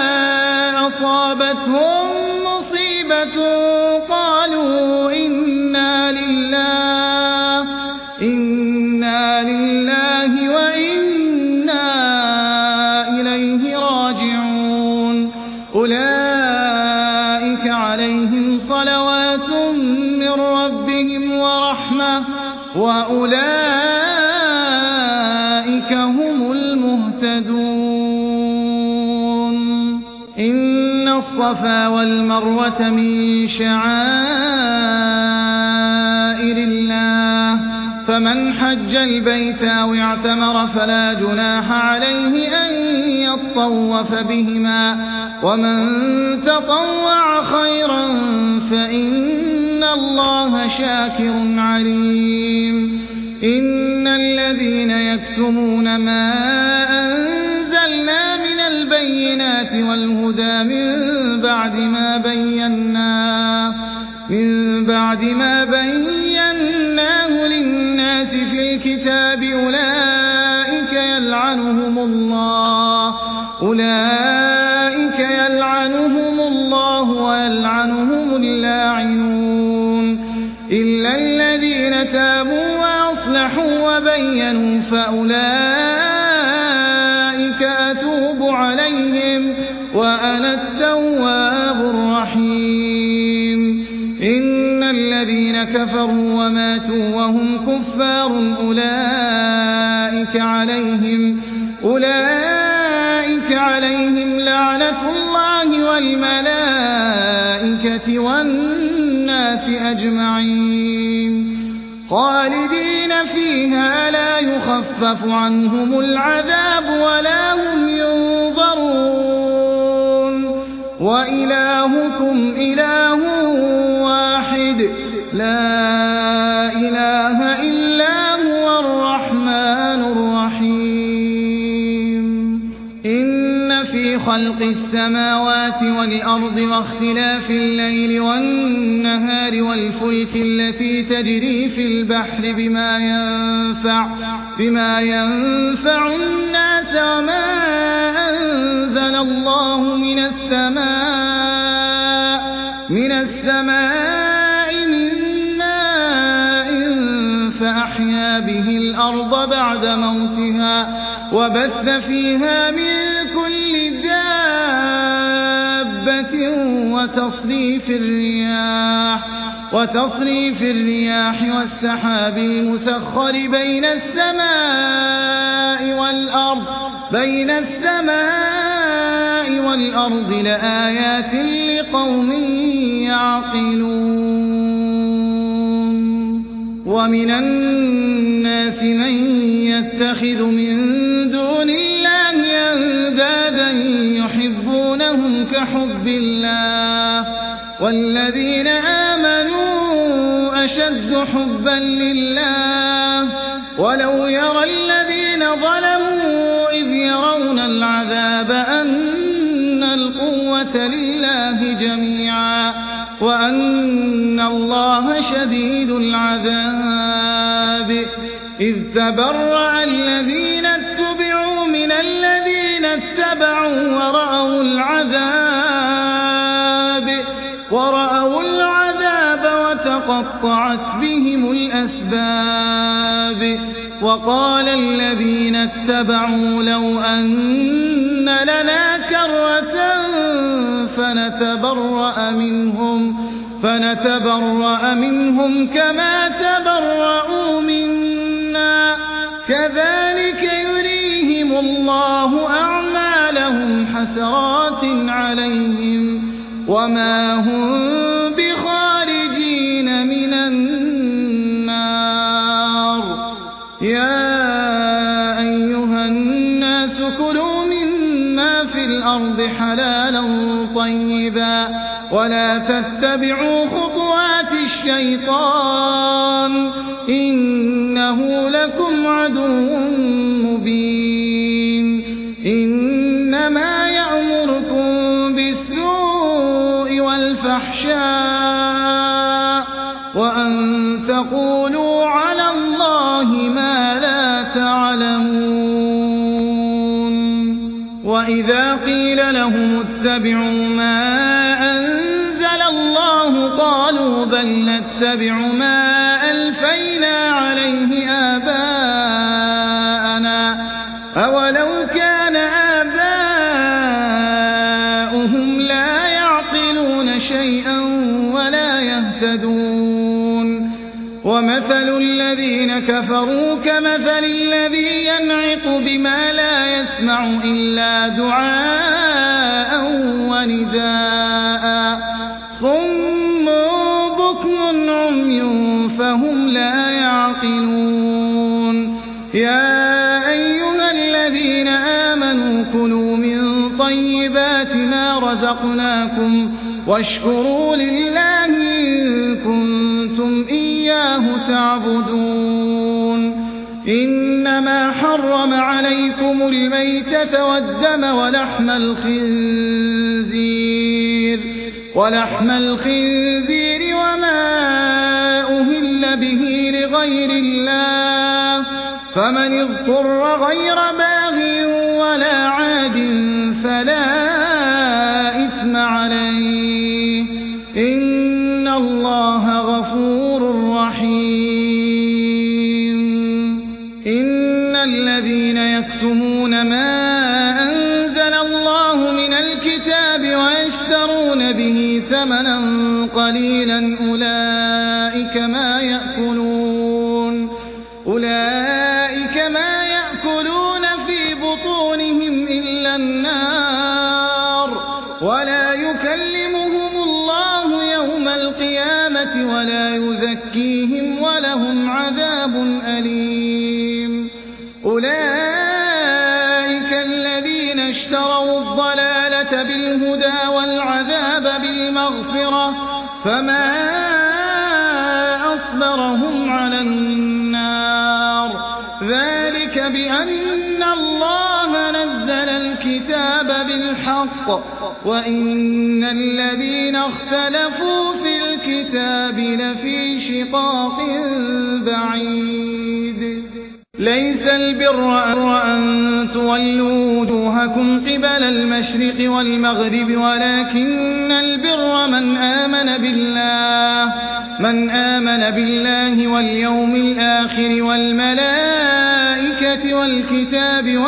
أصابتهم مصيبة قالوا إنا لله وإنا إليه راجعون أولئك عليهم صلوات من ربهم ورحمة وأولئك هم المهتدون إن الصفا والمروة من شعائر الله فمن حج البيت أو اعتمر فلا جناح عليه أن يطوف بهما ومن تطوع خيرا فإن الله شاكر عليم إن الذين يكتمون ما أنزلنا من البينات والهدى من بعد ما بيناه للناس في الكتاب أولئك يلعنهم الله ويلعنهم اللاعنون إلا الذين تابوا وأصلحوا وبينوا فأولئك أتوب عليهم وأنا التواب الرحيم إن الذين كفروا وماتوا وهم كفار أولئك عليهم لعنة الله والملائكة والناس أجمعين خالدين فيها لا يخفف عنهم العذاب ولا هم ينظرون وإلهكم إله واحد لا إله إلا هو الرحمن الرحيم إن في خلق السماوات والأرض واختلاف الليل والنهار والفلك التي تجري في البحر بما ينفع الناس وما أنزل الله من السماء من ماء فأحيا به الأرض بعد موتها وبث فيها من كل دابة وتصريف الرياح والسحاب المسخر بين السماء والأرض لآيات لقوم يعقلون ومن الناس من يتخذ من دون الله أندادا يحبونهم كحب الله والذين آمنوا أشد حبا لله ولو يرى الذين ظلموا إذ يرون العذاب أن القوة لله جميعا وأن الله شديد العذاب إذ تبرأ الذين اتبعوا من الذين اتبعوا ورأوا العذاب وتقطعت بهم الأسباب وقال الذين اتبعوا لو أن لنا كرة فنتبرأ منهم كما تبرأوا منا كذلك يريهم الله أعمالهم حسرات عليهم وما هم بخارجين من النار يا أيها الناس كلوا مما في الأرض حلالا طيبا ولا تتبعوا خطوات الشيطان إنه لكم عدو مبين إنما يأمركم بالسوء والفحشاء وأن تقولوا على الله ما لا تعلمون وإذا قيل لهم اتبعوا ما أنزل الله قالوا بل نتبع ما ألفينا عليه آباءنا أولو كان آباؤهم لا يعقلون شيئا ولا يهتدون ومثل الذين كفروا كمثل الذي ينعق بما لا يسمع إلا دعاء ونداء صم بكم عمي فهم لا يعقلون يا أيها الذين آمنوا كلوا من طيبات ما رزقناكم واشكروا لله إن كنتم إياه تعبدون إنما حرم عليكم الميتة والدم ولحم الخنزير وما أهل به لغير الله فمن اضطر غير باغ ولا عاد فلا إثم عليه إن الله غفور رحيم إن الذين يكتمون ما أنزل الله من الكتاب ويشترون به ثمنا قليلا أولئك ما يأكلون في بطونهم إلا النار ولا يكلمهم الله يوم القيامة ولا يزكيهم ولهم عذاب أليم أولئك الذين اشتروا الضلالة بالهدى والعذاب بالمغفرة فما أصبرهم على النار ذلك بأن الله نزل الكتاب بالحق وإن الذين اختلفوا في الكتاب لفي شقاق بعيد ليس البر أن تولوا وجوهكم قبل المشرق والمغرب ولكن البر من آمن بالله واليوم الآخر والملائكة والكتاب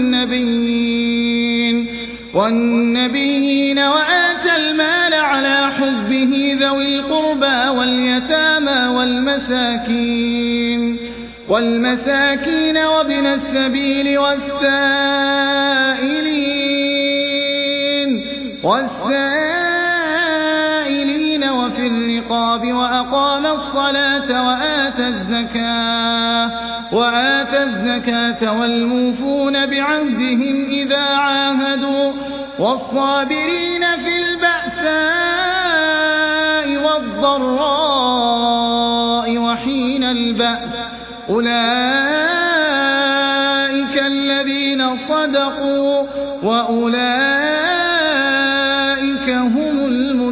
والنبيين وآتى المال على حبه ذوي القربى واليتامى والمساكين وابن السبيل والسائلين وفي الرقاب وأقام الصلاة وآتى الزكاة والموفون بعهدهم إذا عاهدوا والصابرين في البأساء والضراء وحين البأس أولئك الذين صدقوا وأولئك هم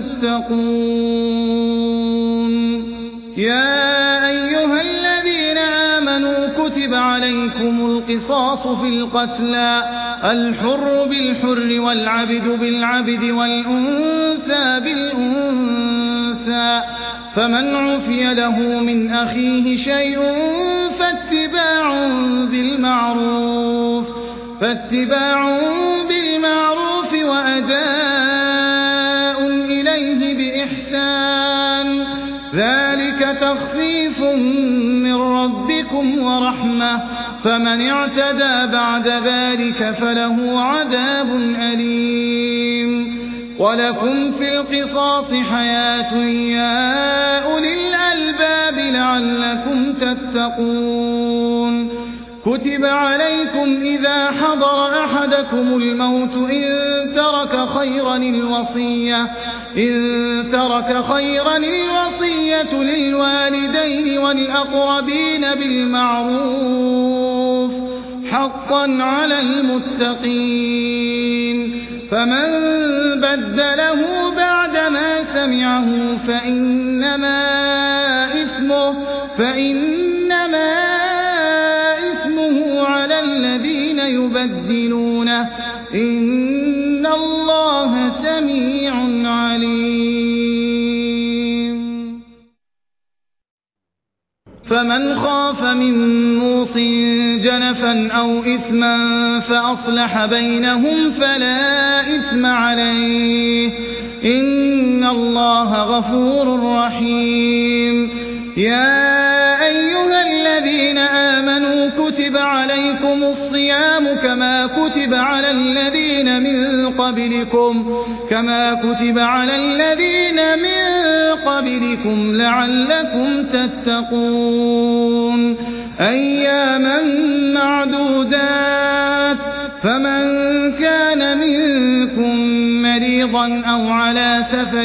المتقون يا أيها الذين آمنوا كتب عليكم القصاص في القتلى الحر بالحر والعبد بالعبد والأنثى بالأنثى فمن عفي له من أخيه شيء فاتباع بالمعروف وأداء إليه بإحسان ذلك تخفيف من ربكم ورحمة فمن اعتدى بعد ذلك فله عذاب أليم ولكم في القصاص حياة يا أولي الألباب لعلكم تتقون كتب عليكم إذا حضر أحدكم الموت إن ترك خيرا الوصية للوالدين والأقربين بالمعروف حقا على المتقين فمن بدله بعدما سمعه فإنما إثمه على الذين يبدلونه إن الله سميع عليم. فمن خاف من موص جنفا أو إثما فأصلح بينهم فلا إثم عليه، إن الله غفور رحيم. يا أيها الذين آمنوا كتب عليكم الصيام كما كتب على الذين من قبلكم لعلكم تتقون. أياما معدودات، فمن كان منكم مريضا أو على سفر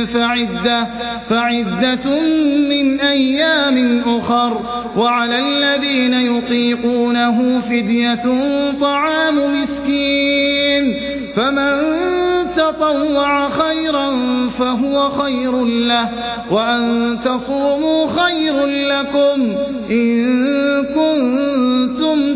فعدة من أيام أخر، وعلى الذين يطيقونه فدية طعام مسكين، فمن تطوع خيرا فهو خير له، وأن تصوموا خير لكم إن كنتم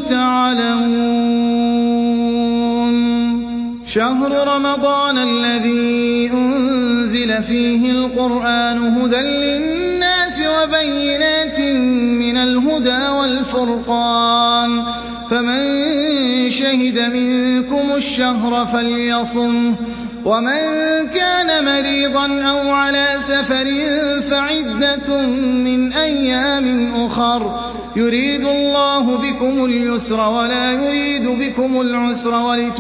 تعلمون. شهر رمضان الذي أنزل فيه القرآن هدى للناس وبينات من الهدى والفرقان، فمن شهد منكم الشهر فليصمه، ومن كان مريضا أو على سفر فعدة من أيام أخر، يريد الله بكم اليسر ولا يريد بكم العسر،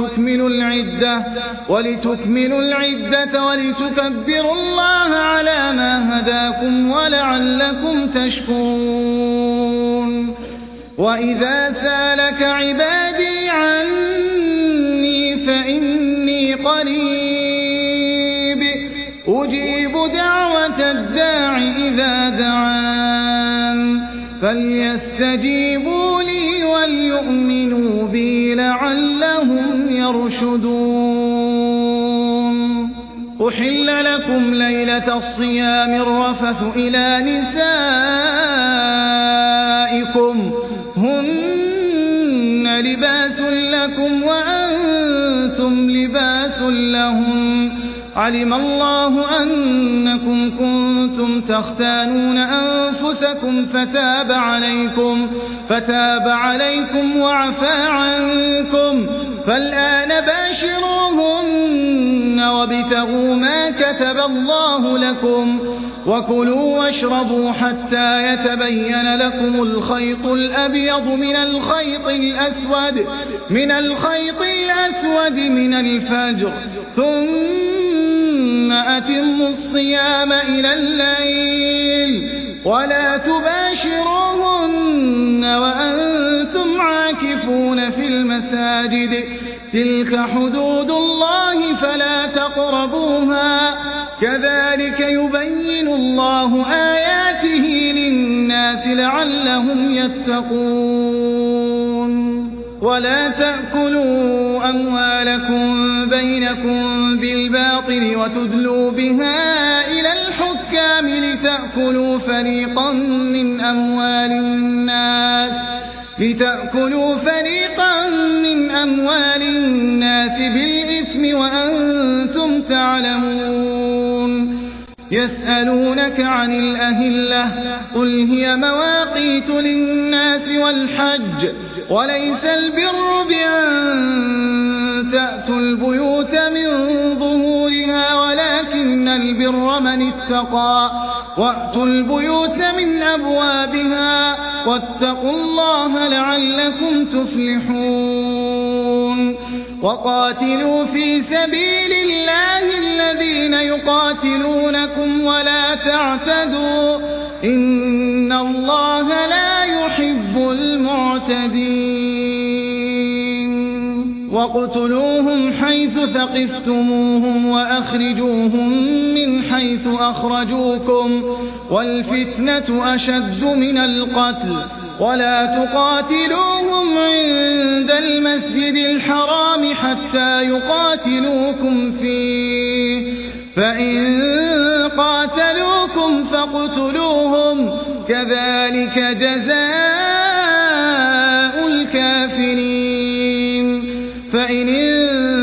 ولتكملوا العدة ولتكبروا الله على ما هداكم ولعلكم تشكرون. وإذا سالك عبادي عني فإني قريب أجيب دعوة الداع إذا دعان، فليستجيبوا لي وليؤمنوا بي لعلهم يرشدون. أحل لكم ليلة الصيام الرفث إلى نسائكم، هن لباس لكم وأنتم لباس لهم، علم الله أنكم كنتم تختانون أنفسكم فتاب عليكم وعفى عنكم، فالآن باشروهن وابتغوا ما كتب الله لكم، وكلوا واشربوا حتى يتبين لكم الخيط الأبيض من الخيط الأسود من الفجر، ثم أتموا الصيام إلى الليل، ولا تباشروهن وأنتم عاكفون في المساجد، تلك حدود الله فلا تقربوها، كذلك يبين الله آياته للناس لعلهم يتقون. ولا تأكلوا أموالكم بينكم بالباطل وتدلوا بها إلى الحكام لتأكلوا فريقا من أموال الناس بالإثم وأنتم تعلمون. يسألونك عن الأهلة، قل هي مواقيت للناس والحج، وليس البر بأن تأتوا البيوت من ظهورها، ولكن البر من اتقى، وأتوا البيوت من أبوابها، واتقوا الله لعلكم تفلحون. وقاتلوا في سبيل الله الذين يقاتلونكم ولا تعتدوا، إن الله لا يحب المعتدين. واقتلوهم حيث ثقفتموهم وأخرجوهم من حيث أخرجوكم، والفتنة أشد من القتل، ولا تقاتلوهم عند المسجد الحرام حتى يقاتلوكم فيه، فإن قاتلوكم فاقتلوهم، كذلك جزاء الكافرين. فإن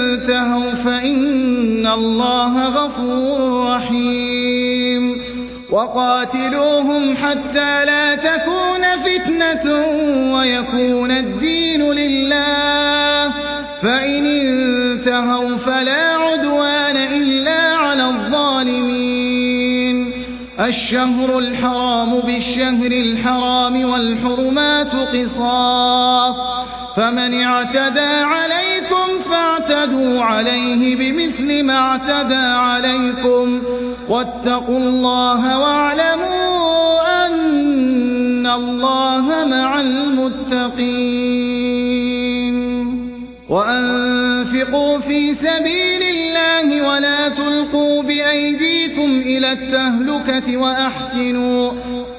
الله غفور رحيم وقاتلوهم حتى لا تكون فتنة ويكون الدين لله فإن انتهوا فلا عدوان إلا على الظالمين الشهر الحرام بالشهر الحرام والحرمات قصاص فمن اعتدى عليكم فاعتدوا عليه بمثل ما اعتدى عليكم واتقوا الله واعلموا أن الله مع المتقين وأنفقوا في سبيل الله ولا تلقوا بأيديكم إلى التهلكة وأحسنوا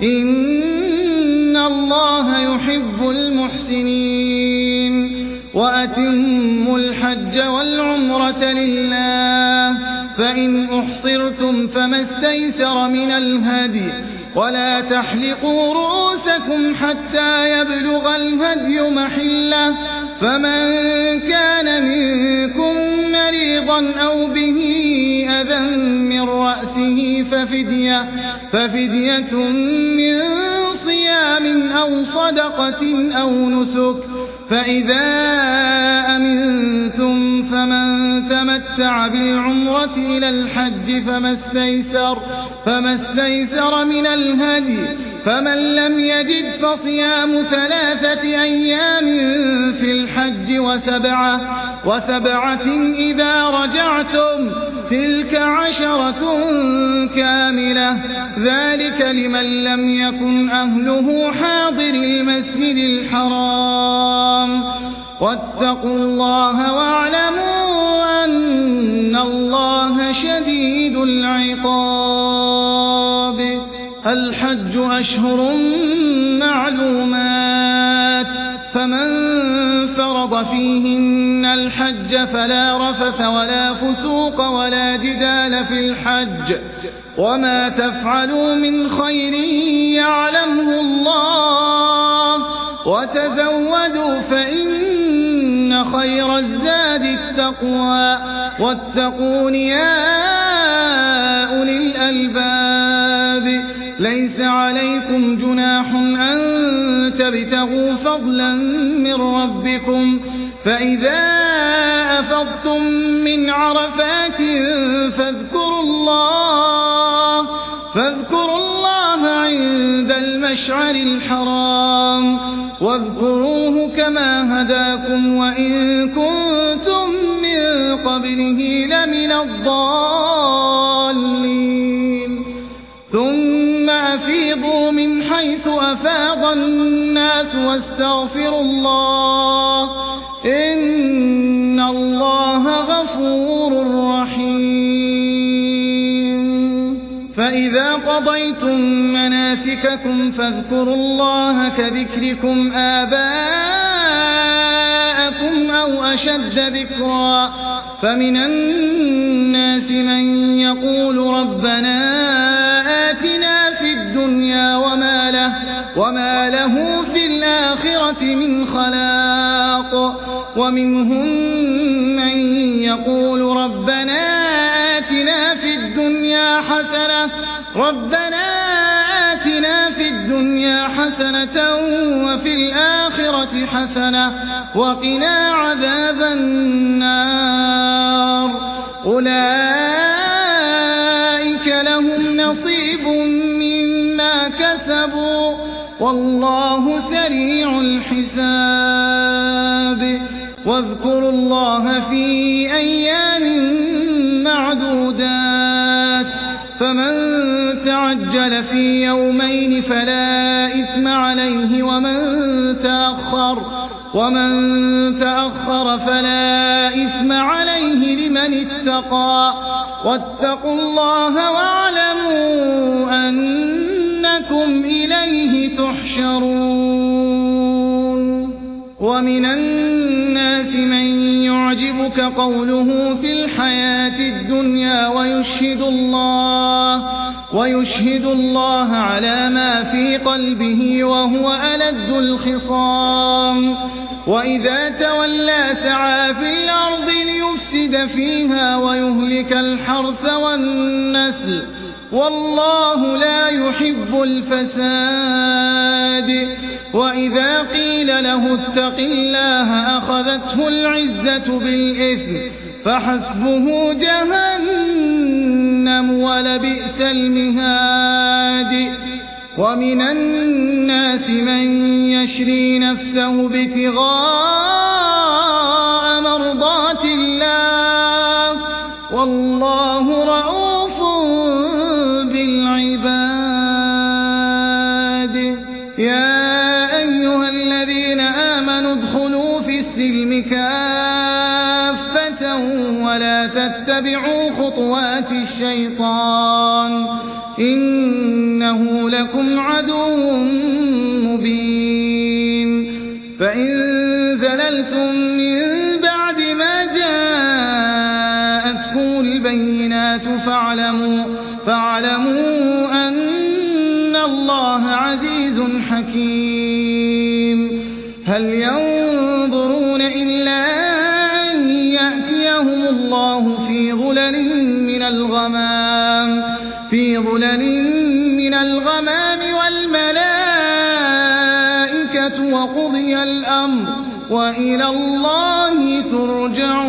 إن الله يحب المحسنين وأتموا الحج والعمرة لله فإن أحصرتم فما استيسر من الهدي ولا تحلقوا رؤوسكم حتى يبلغ الهدي محله فمن كان منكم مريضا أو به أذى من رأسه ففدية من صيام أو صدقة أو نسك فإذا أمنتم فمن تمتع بالعمرة إلى الحج فما استيسر من الهدي فمن لم يجد فصيام 3 أيام في الحج وسبعة إذا رجعتم تلك 10 كاملة ذلك لمن لم يكن أهله حاضر المسجد الحرام واتقوا الله واعلموا أن الله شديد العقاب الحج أشهر معلومات فمن فرض فيهن الحج فلا رفث ولا فسوق ولا جدال في الحج وما تفعلوا من خير يعلمه الله وتزودوا فإن خير الزاد التقوى واتقون يا أولي الألباب ليس عليكم جناح أن تبتغوا فضلا من ربكم فإذا أفضتم من عرفات فاذكروا الله عند المشعر الحرام واذكروه كما هداكم وإن كنتم من قبله لمن الضالين ثم أفيضوا من حيث أفاض الناس واستغفروا الله إن الله غفور رحيم فإذا قضيتم مناسككم فاذكروا الله كذكركم آباءكم أو أشد ذكرا فمن الناس من يقول ربنا آتنا في الدنيا وما له في الآخرة من خلاق ومنهم من يقول ربنا آتنا في الدنيا حسنة وفي الآخرة حسنة وقنا عذاب النار أولئك لهم نصيب مما كسبوا والله سريع الحساب واذكروا الله في أيام معدودات فمن تعجل في يومين فلا إثم عليه ومن تأخر فلا إثم عليه لمن اتقى واتقوا الله واعلموا أنكم إليه تحشرون ومن الناس من يعجبك قوله في الحياة الدنيا ويشهد الله على ما في قلبه وهو ألد الخصام وإذا تولى سعى في الأرض ليفسد فيها ويهلك الحرث والنسل والله لا يحب الفساد وإذا قيل له اتق الله أخذته العزة بالإثم فحسبه جهنم ولبئس المهاد ومن الناس من يشري نفسه ابتغاء مرضات الله والله رؤوف بالعباد يا أيها الذين آمنوا ادخلوا في السلم كافة ولا تتبعوا خطوات الشيطان إنه لكم عدو مبين فإن زللتم من بعد ما جاءتكم البينات فاعلموا أن الله عزيز حكيم هل ينظرون إلا أن يأتيهم الله في ظلل من الغمام والملائكة وقضي الأمر وإلى الله ترجع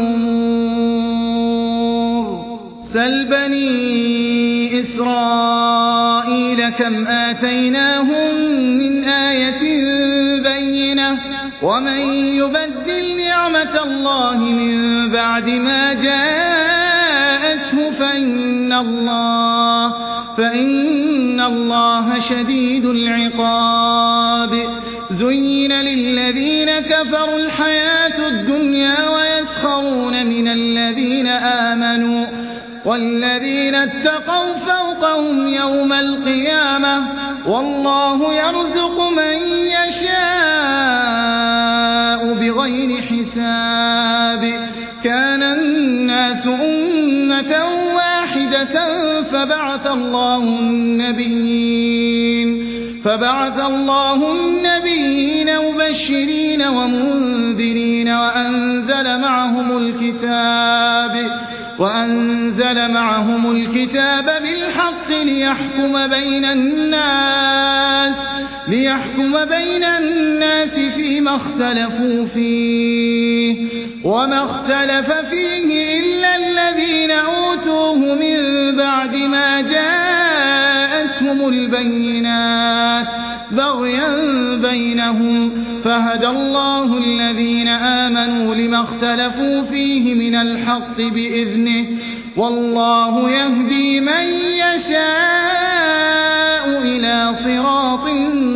الأمور سل بني إسرائيل كم آتيناهم من آية بينة ومن يبدل نعمة الله من بعد ما جاءته فإن الله شديد العقاب زين للذين كفروا الحياة الدنيا ويسخرون من الذين آمنوا والذين اتقوا فوقهم يوم القيامة والله يرزق من يشاء بغير حساب كان الناس أمة واحدة فبعث الله النبيين مبشرين ومنذرين وأنزل معهم الكتاب بالحق ليحكم بين الناس فيما اختلفوا فيه وما اختلف فيه إلا الذين أوتوه من بعد ما جاءتهم البينات بغيا بينهم فهدى الله الذين آمنوا لما اختلفوا فيه من الحق بإذنه والله يهدي من يشاء إلى صراط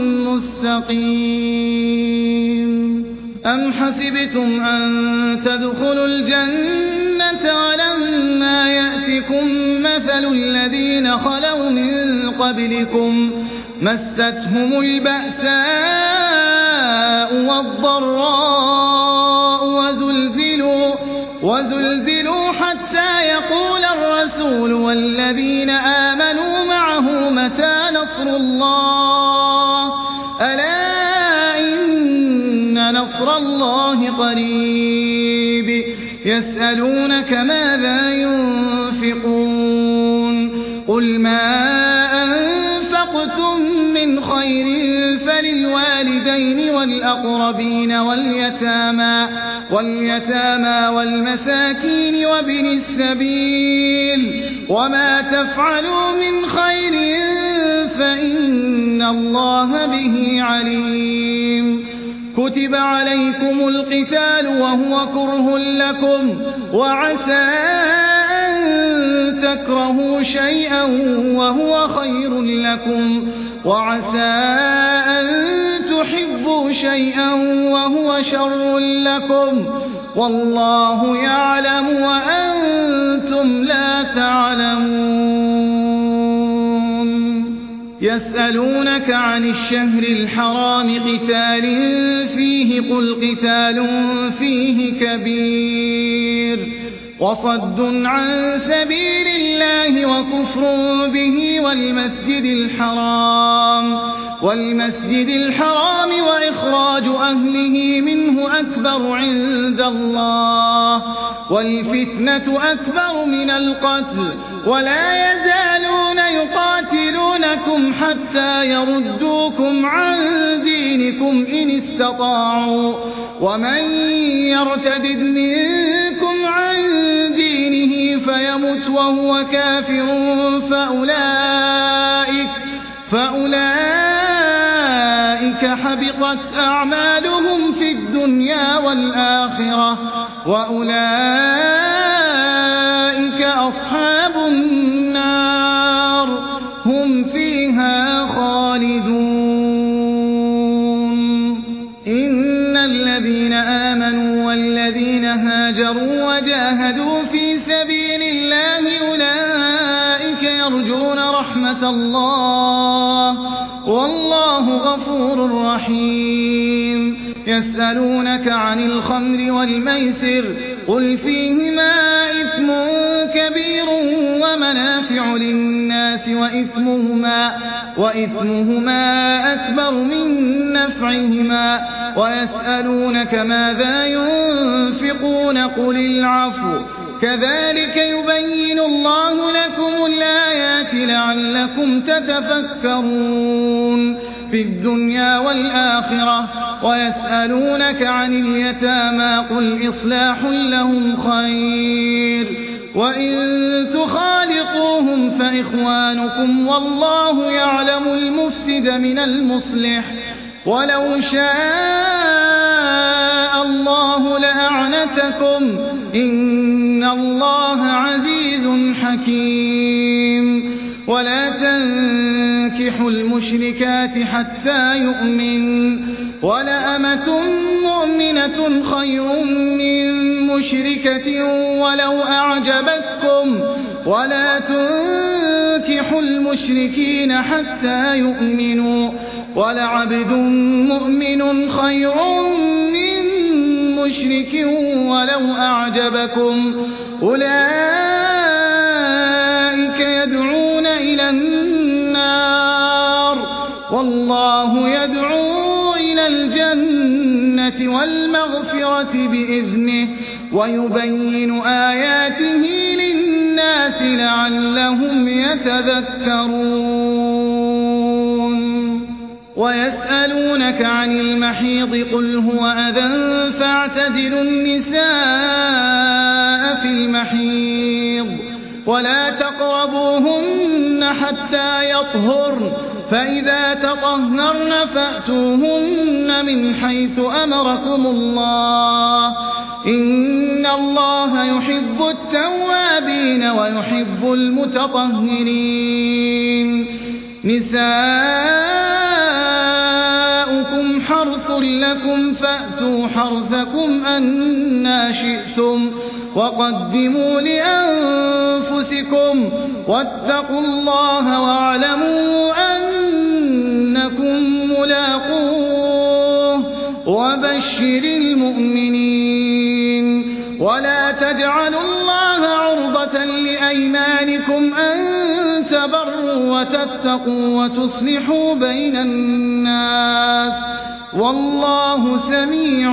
مستقيم أم حسبتم أن تدخلوا الجنة ولما يأتكم مثل الذين خلوا من قبلكم مستهم البأساء والضراء وزلزلوا حتى يقول الرسول والذين آمنوا معه متى نصر الله ألا إن نصر الله قريب يسألونك ماذا ينفقون قل ما أنفقتم من خير فللوالدين والأقربين واليتامى والمساكين وابن السبيل وما تفعلوا من خير فإن الله به عليم كتب عليكم القتال وهو كره لكم وعسى أن تكرهوا شيئا وهو خير لكم وعسى أن تحبوا شيئا وهو شر لكم والله يعلم وأنتم لا تعلمون يسألونك عن الشهر الحرام قتال فيه قل قتال فيه كبير وصد عن سبيل الله وكفر به والمسجد الحرام وإخراج أهله منه أكبر عند الله والفتنة أكبر من القتل ولا يزالون يقاتلونكم حتى يردوكم عن دينكم إن استطاعوا ومن يرتد منكم عن دينه فيمت وهو كافر فأولئك حبطت أعمالهم في الدنيا والآخرة وأولئك أصحاب النار هم فيها خالدون. إن الذين آمنوا والذين هاجروا وجاهدوا في سبيل الله أولئك يرجون رحمة الله والله غفور رحيم. يسألونك عن الخمر والميسر قل فيهما إثم كبير ومنافع للناس وإثمهما أكبر من نفعهما ويسألونك ماذا ينفقون قل العفو كذلك يبين الله لكم الآيات لعلكم تتفكرون في الدنيا والآخرة. ويسألونك عن اليتامى قل إصلاح لهم خير وإن تخالطوهم فإخوانكم والله يعلم المفسد من المصلح ولو شاء الله لأعنتكم إن الله عزيز حكيم. ولا تنكحوا المشركات حتى يؤمن ولأمة مؤمنة خير من مشركة ولو أعجبتكم ولا تنكحوا المشركين حتى يؤمنوا ولعبد مؤمن خير من مشرك ولو أعجبكم أولئك يدعون إلى النار والله يدعو إلى الجنة والمغفرة بإذنه ويبين آياته للناس لعلهم يتذكرون. ويسألونك عن المحيض قل هو أذى فاعتزلوا النساء في المحيض ولا تقربوهن حتى يطهرن فإذا تطهرن فأتوهن من حيث أمركم الله إن الله يحب التوابين ويحب المتطهرين. نساؤكم حرث لكم فأتوا حرثكم أنى شئتم وقدموا لأنفسكم واتقوا الله واعلموا أنكم ملاقوه وبشر المؤمنين. ولا تجعلوا الله عرضة لأيمانكم أن تبروا وتتقوا وتصلحوا بين الناس والله سميع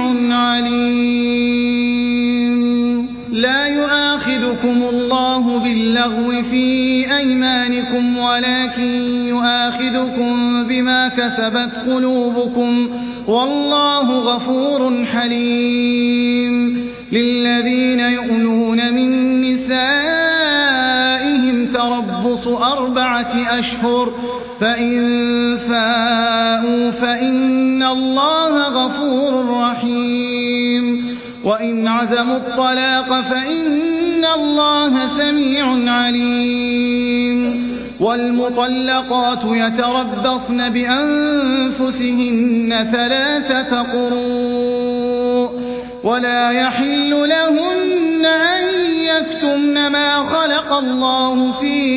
عليم. لا يؤاخذكم الله باللغو في أيمانكم ولكن يؤاخذكم بما كسبت قلوبكم والله غفور حليم. للذين يؤلون من نسائهم تربص 4 أشهر فإن فاءوا فإن الله غفور رحيم. وإن عزموا الطلاق فإن الله سميع عليم. والمطلقات يتربصن بأنفسهن 3 قروء ولا يحل لهن أن يكتمن ما خلق الله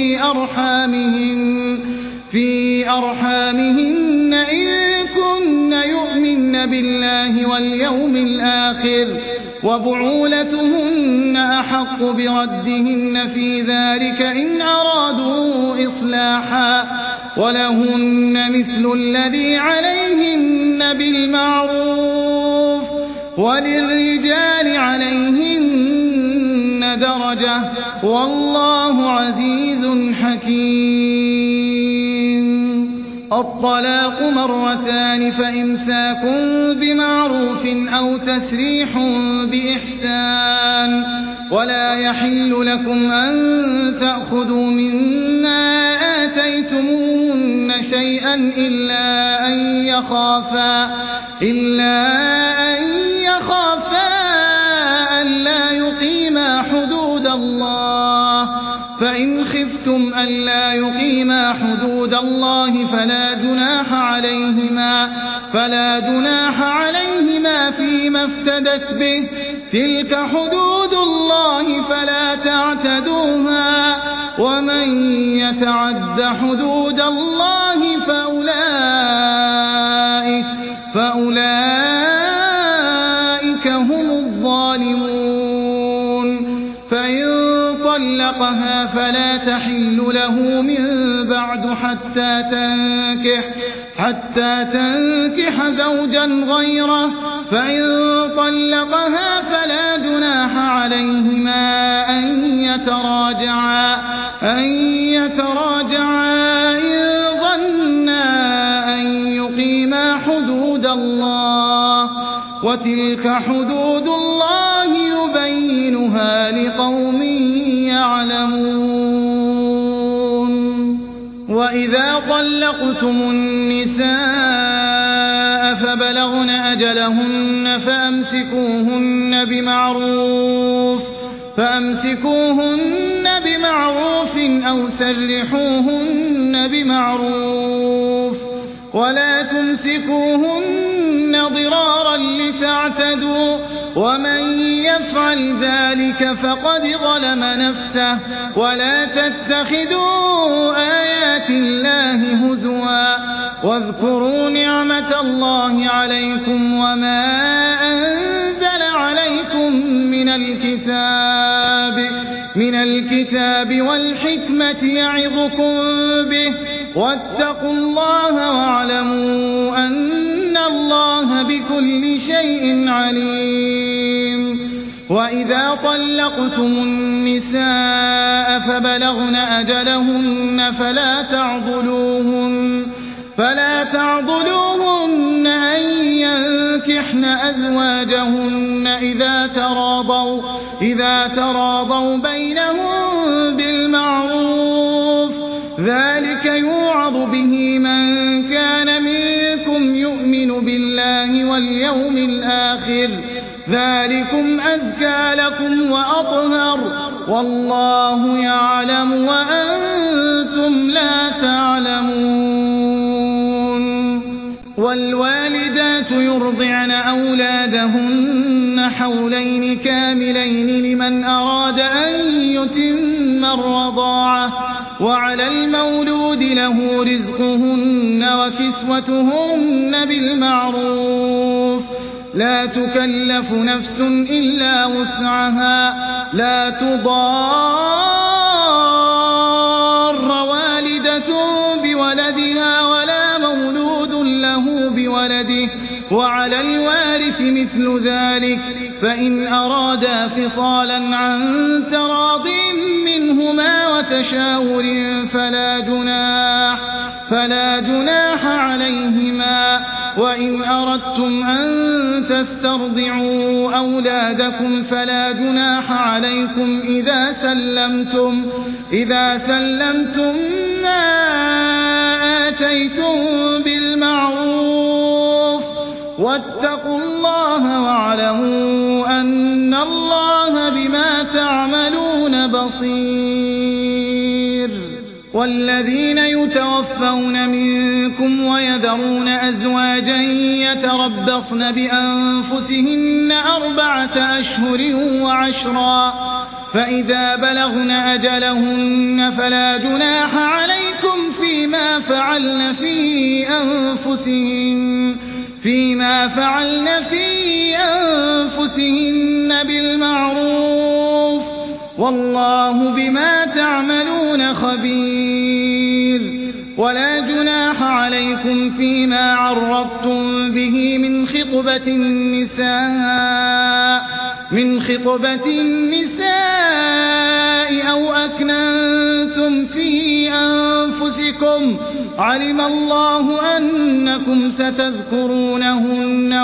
في أرحامهن إن كن يؤمن بالله واليوم الآخر وبعولتهن أحق بردهن في ذلك إن أرادوا إصلاحا ولهن مثل الذي عليهن بالمعروف وللرجال عليهن درجة والله عزيز حكيم. الطلاق مرتان فإمساك بمعروف أو تسريح بإحسان ولا يحل لكم أن تأخذوا مما آتيتموهن شيئا إلا أن يخافا ألا يقيما حدود الله فإن خفتم ألا يقيما حدود الله فلا جناح عليهما فيما افتدت به تلك حدود الله فلا تعتدوها ومن يتعد حدود الله فأولئك هم الظالمون. فإن طلقها فلا تحل له من بعد حتى تنكح زوجا غيره فإن طلقها فلا جناح عليهما أن يتراجعا إن ظنا أن يقيما حدود الله وتلك حدود الله يبينها لقوم يعلمون. وإذا طلقتم النساء فبلغن أجلهن فأمسكوهن بمعروف أو سرحوهن بمعروف ولا تمسكوهن ضرارا لتعتدوا ومن يفعل ذلك فقد ظلم نفسه ولا تتخذوا آيات الله هزوا واذكروا نعمة الله عليكم وما أنزل عليكم من الكتاب والحكمة يعظكم به واتقوا الله واعلموا أن الله بكل شيء عليم. وإذا طلقتم النساء فبلغن أجلهن فلا تعضلوهن أن ينكحن أزواجهن إذا تراضوا بينهم بالمعروف ذلك يوعظ به من كان منكم يؤمن بالله واليوم الآخر ذلكم أزكى لكم وأطهر والله يعلم وأنتم لا تعلمون. والوالدات يرضعن أولادهن حولين كاملين لمن أراد أن يتم الرضاعة وعلى المولود له رزقهن وكسوتهن بالمعروف لا تكلف نفس إلا وسعها لا تضار والدة بولدها ولا مولود له بولده وعلى الوارث مثل ذلك فإن أرادا فصالا عن تراض منهما وتشاور فلا جناح عليهما. وإن أردتم أن تسترضعوا أولادكم فلا جناح عليكم إذا سلمتم ما آتيتم بالمعروف واتقوا الله واعلموا أن الله بما تعملون بصير. والذين يتوفون منكم ويذرون أزواجا يتربصن بأنفسهن 4 أشهر و10 فإذا بلغن أجلهن فلا جناح عليكم فيما فعلن في أنفسهن والله بما تعملون خبير. ولا جناح عليكم فيما عرضتم به من خطبة النساء أو أكننتم في أنفسكم علم الله أنكم ستذكرونهن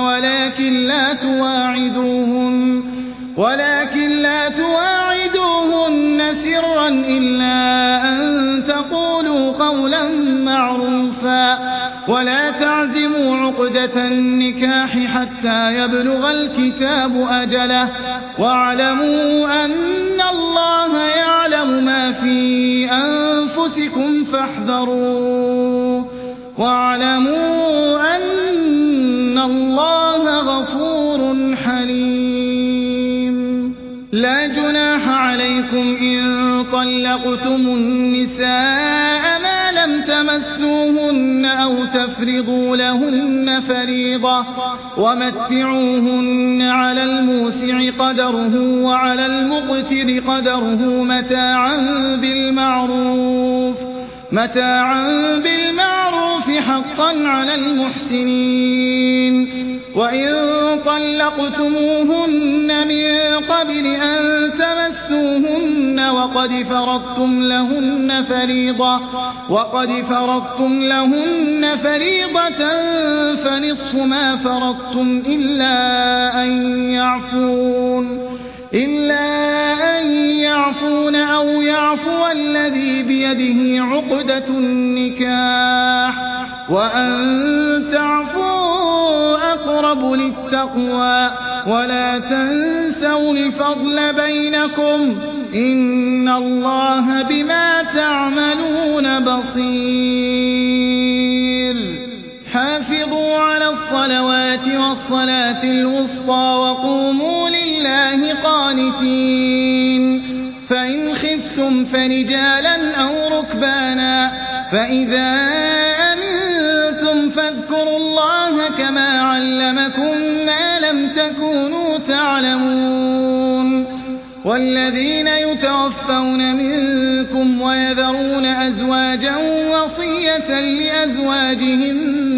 ولكن لا تواعدوهن سرا إلا أن تقولوا قولا معروفا ولا تعزموا عقدة النكاح حتى يبلغ الكتاب أجله واعلموا أن الله يعلم ما في أنفسكم فاحذروه واعلموا أن الله غفور حليم. لا جناح عليكم إن طلقتم النساء ما لم تمسوهن أو تفرضوا لهن فريضة ومتعوهن على الموسع قدره وعلى المقتر قدره متاعا بالمعروف حقا على المحسنين. وإن طلقتموهن من قبل أن تمسوهن وقد فرضتم لهن فريضة فنصف ما فرضتم إلا أن يعفون أو يعفو الذي بيده عقدة النكاح وأن تعفوا أقرب للتقوى ولا تنسوا الفضل بينكم إن الله بما تعملون بصير. حافظوا على الصلوات والصلاة الوسطى وقوموا لله قانتين. فإن خفتم فرجالا أو ركبانا فإذا أمنتم فاذكروا الله كما علمكم ما لم تكونوا تعلمون. والذين يتوفون منكم ويذرون أزواجا وصية لأزواجهم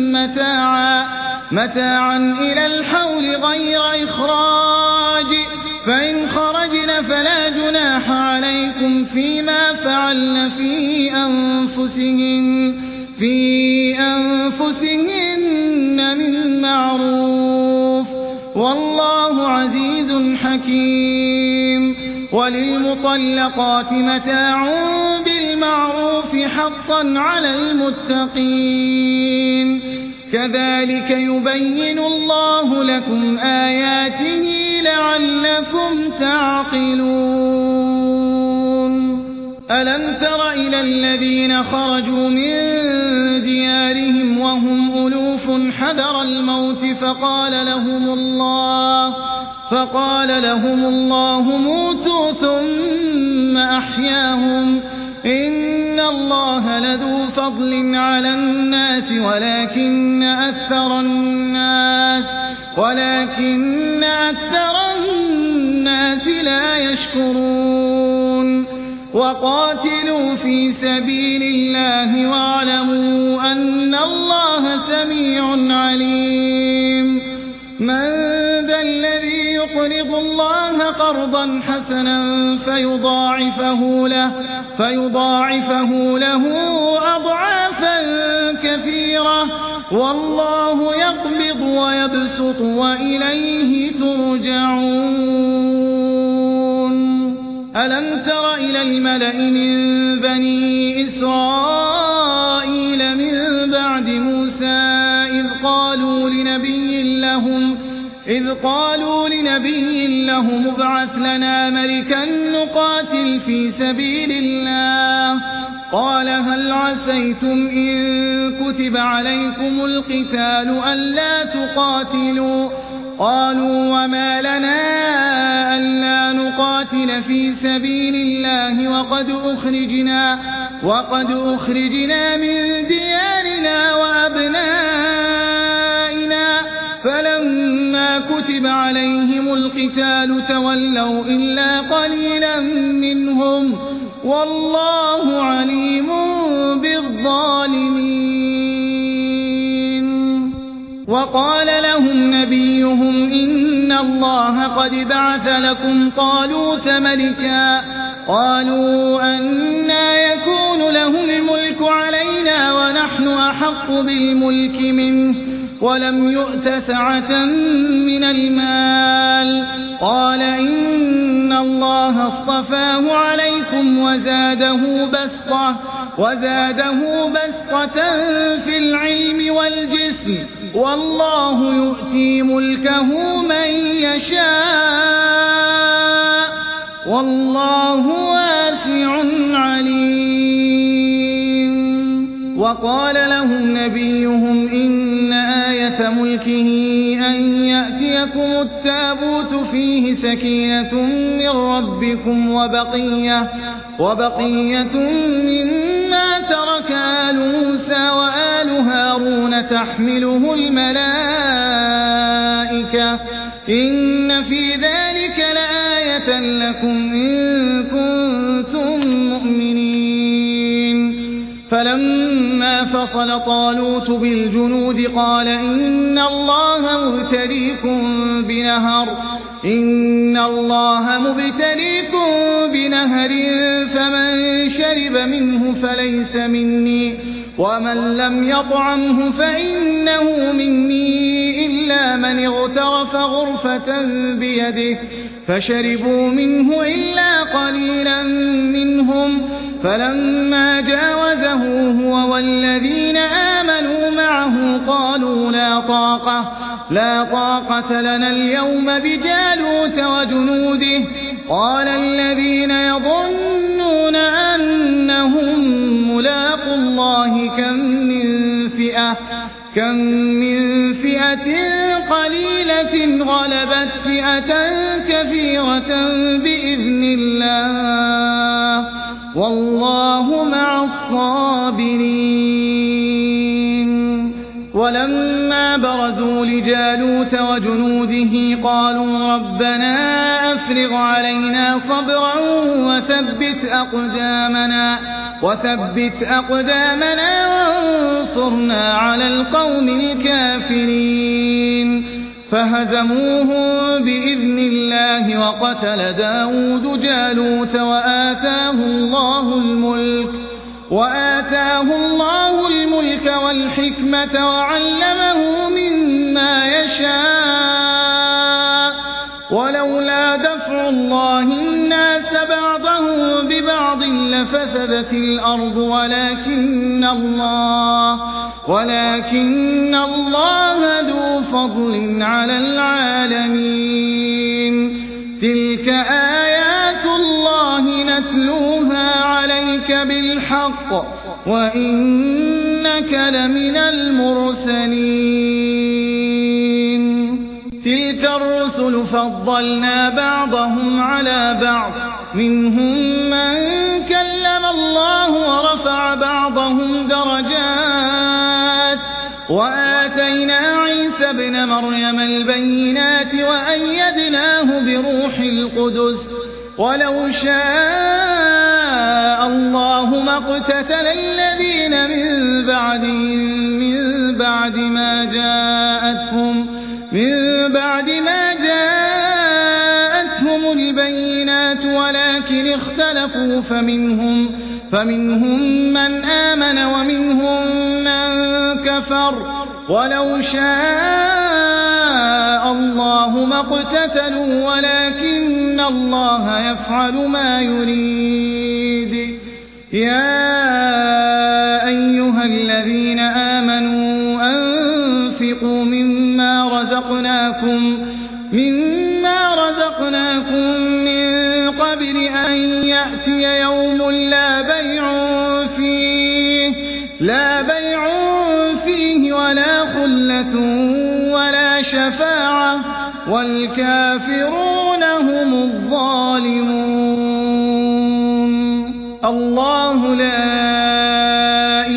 متاعا إلى الحول غير إخراج فإن خرجن فلا جناح عليكم فيما فعلن في أنفسهن من معروف والله عزيز حكيم. وللمطلقات متاع بالمعروف حقا على المتقين. كذلك يبين الله لكم آياته لعلكم تعقلون. ألم تر إلى الذين خرجوا من ديارهم وهم ألوف حذر الموت فقال لهم الله موتوا ثم أحياهم إن الله لذو فضل على الناس ولكن أكثر الناس لا يشكرون. وقاتلوا في سبيل الله واعلموا أن الله سميع عليم. من ذا الذي يقرض الله قرضا حسنا فيضاعفه له أضعافا كثيرة والله يقبض ويبسط وإليه ترجعون. ألم تر إلى الملأ من بني إسرائيل من بعد موسى إذ قالوا لنبي لهم ابعث لنا ملكا نقاتل في سبيل الله قال هل عسيتم إن كتب عليكم القتال ألا تقاتلوا قالوا وما لنا ألا نقاتل في سبيل الله وقد أخرجنا من ديارنا وأبنائنا فلما فلما كتب عليهم القتال تولوا إلا قليلا منهم والله عليم بالظالمين. وقال لهم نبيهم إن الله قد بعث لكم طالوت ملكا قالوا أنى يكون له الملك علينا ونحن أحق بالملك منه ولم يؤت سعة من المال قال إن الله اصطفاه عليكم وزاده بسطة في العلم والجسم والله يؤتي ملكه من يشاء والله واسع عليم. وقال لهم نبيهم إن آية ملكه أن يأتيكم التابوت فيه سكينة من ربكم وبقية مما ترك آل موسى وآل هارون تحمله الملائكة إن في ذلك لآية لكم إن كنتم مؤمنين. فلما فصل طالوت بالجنود قال إن الله مبتليكم بنهر فمن شرب منه فليس مني ومن لم يطعمه فإنه مني إلا من اغترف غرفة بيده فشربوا منه إلا قليلا منهم فلما جاوزه هو والذين آمنوا معه قالوا لا طاقة لنا اليوم بجالوت وجنوده قال الذين يظنون أنهم ملاقو الله كم من فئة قليلة غلبت فئة كثيرة بإذن الله والله مع الصابرين. ولما برزوا لجالوت وجنوده قالوا ربنا أفرغ علينا صبرا وثبت أقدامنا وانصرنا على القوم الكافرين. فهزموهم بإذن الله وقتل داود جالوت وآتاه الله الملك والحكمة وعلمه مما يشاء ولولا دفع الله الناس بعضهم ببعض لفسدت الأرض ولكن الله ذو فضل على العالمين. تلك آيات الله نتلوها عليك بالحق وإنك لمن المرسلين. تلك الرسل فضلنا بعضهم على بعض منهم من كلم الله ورفع بعضهم درجات وآتينا عيسى ابن مريم البينات وأيدناه بروح القدس ولو شاء الله ما اقتتل الذين من بعد ما جاءتهم البينات ولكن اختلفوا فمنهم من آمن ومنهم من كفر ولو شاء الله ما اقتتلوا ولكن الله يفعل ما يريد. يا أيها الذين آمنوا أنفقوا مما رزقناكم من قبل أن يأتي يوم لا بيع فيه ولا خلة ولا شفاعة والكافرون هم الظالمون. الله لا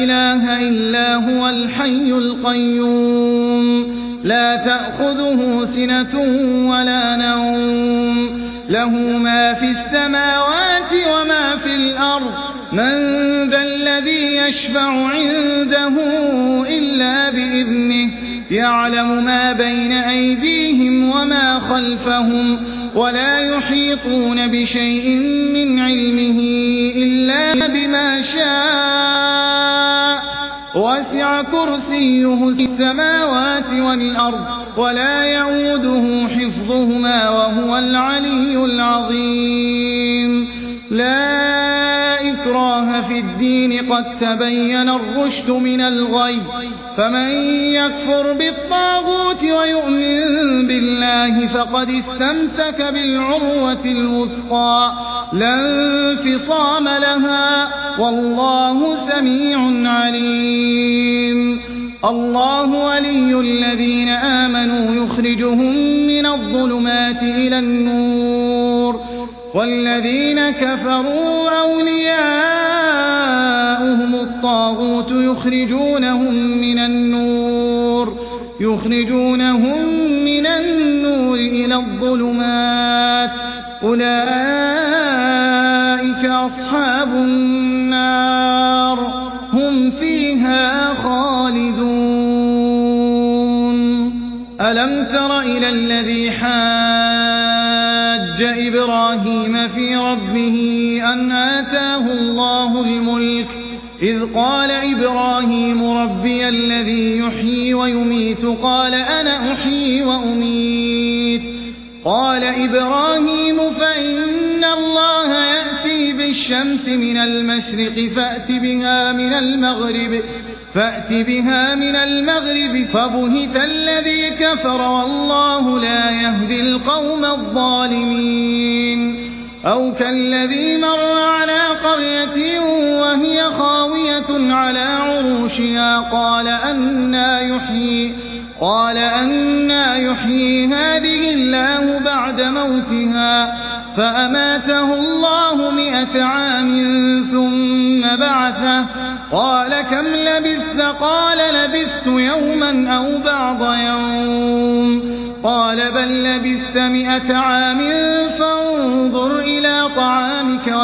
إله إلا هو الحي القيوم لا تأخذه سِنَةٌ وَلَا نَوْمٌ له ما في السماوات وما في الأرض من ذا الذي يشفع عنده إلا بإذنه يعلم ما بين أيديهم وما خلفهم ولا يحيطون بشيء من علمه إلا بما شاء وسع كرسيه السماوات والأرض ولا يؤوده حفظهما وهو العلي العظيم لا إكراه في الدين قد تبين الرشد من الغي فمن يكفر بالطاغوت ويؤمن بالله فقد استمسك بالعروة الوثقى لا انفصام لها والله سميع عليم الله ولي الذين آمنوا يخرجهم من الظلمات إلى النور والذين كفروا أولياؤهم الطاغوت يخرجونهم من النور إلى الظلمات أولئك أصحاب النار هم فيها خالدون ألم تر إلى الذي حاج إبراهيم في ربه أن آتاه الله الملك إذ قال إبراهيم ربي الذي يحيي ويميت قال أنا أحيي وأميت قال إبراهيم فإن الله يأتي بالشمس من المشرق فأت بها من المغرب فبهت الذي كفر والله لا يهدي القوم الظالمين أو كالذي مر على قرية وهي خاوية على عروشها قال أنى يحيي هذه الله بعد موتها فأماته الله 100 عام ثم بعثه قال كم لبثت قال لبثت يوما أو بعض يوم قال بل لبثت 100 عام فانظر إلى طعامك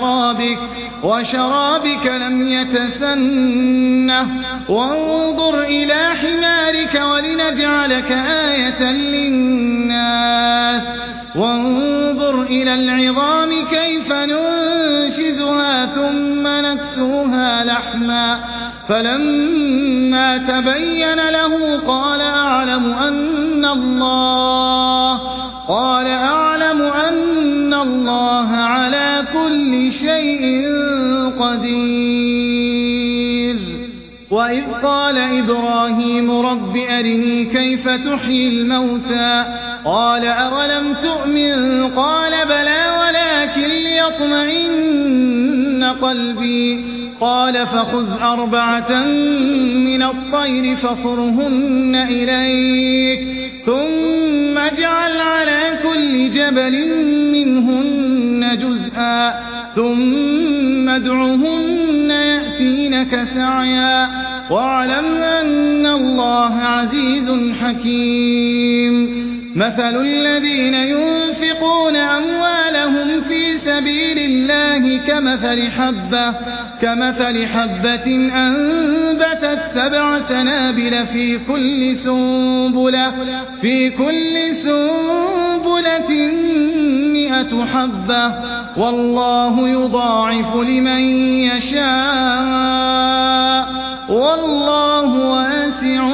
وشرابك لم يتسنه وانظر إلى حمارك ولنجعلك آية للناس وانظر إلى العظام كيف ننشزها ثم نكسوها لحما فلما تبين له قال أعلم أن الله على كل شيء قدير وإذ قال إبراهيم رب أرني كيف تحيي الموتى قال أولم تؤمن قال بلى ولكن ليطمئن قلبي قال فخذ 4 من الطير فصرهن إليك ثم اجعل على كل جبل منهن جزءا ثم ادعهن يأتينك سعيا واعلم أن الله عزيز حكيم مثل الذين ينفقون أموالهم في سبيل الله كمثل حبة أنبتت 7 سنابل في كل سنبلة 100 حبة والله يضاعف لمن يشاء والله واسع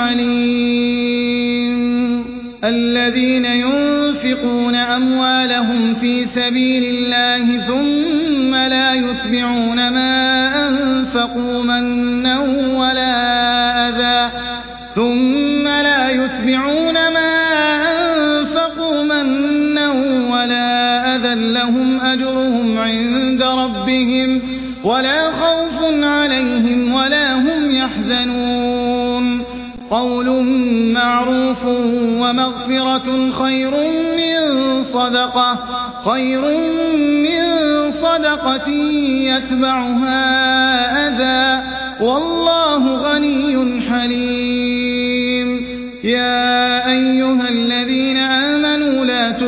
عليم الذين ينفقون أموالهم في سبيل الله ثم لا يتبعون ما أنفقوا منا ولا أذى لهم أجرهم عند ربهم ولا خوف عليهم ولا هم يحزنون قول معروف ومغفرة خير من صدقة يتبعها أذى والله غني حليم يا أيها الذين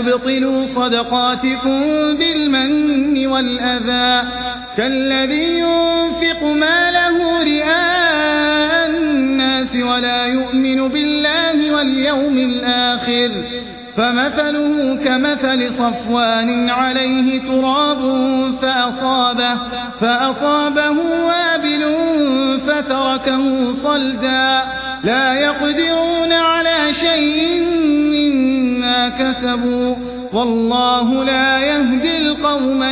تبطلوا صدقاتكم بالمن والأذى كالذي ينفق ماله رئاء الناس ولا يؤمن بالله واليوم الآخر فمثله كمثل صفوان عليه تراب فأصابه وابل فتركه صلدا لا يقدرون على شيء مما كسبوا والله لا يهدي القوم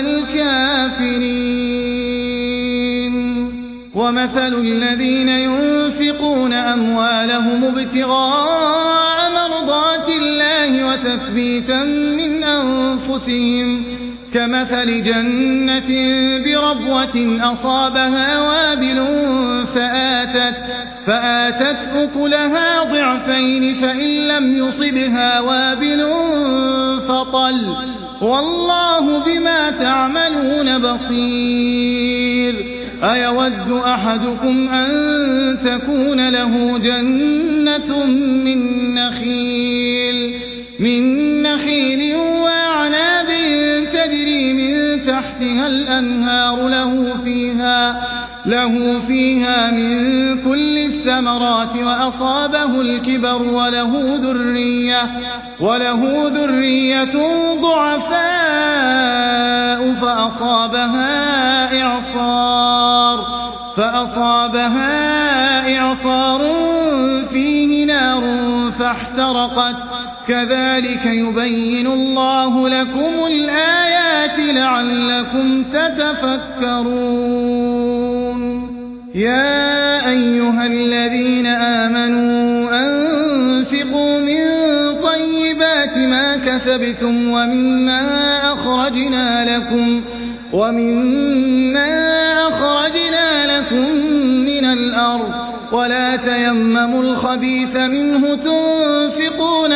الكافرين ومثل الذين ينفقون أموالهم ابتغاء مرضات الله وتثبيتا من أنفسهم كمثل جنة بربوة أصابها وابل فآتت أكلها ضعفين فإن لم يصبها وابل فطل والله بما تعملون بصير أيود أحدكم أن تكون له جنة من نخيل وأعناب تجري من تحتها الأنهار له فيها من كل الثمرات وأصابه الكبر وله ذرية ضعفاء فأصابها إعصار فيه نار فاحترقت كذلك يبين الله لكم الآيات لعلكم تتفكرون يا أيها الذين آمنوا أنفقوا من طيبات ما كسبتم ومما أخرجنا لكم من الأرض ولا تيمموا الخبيث منه تنفقون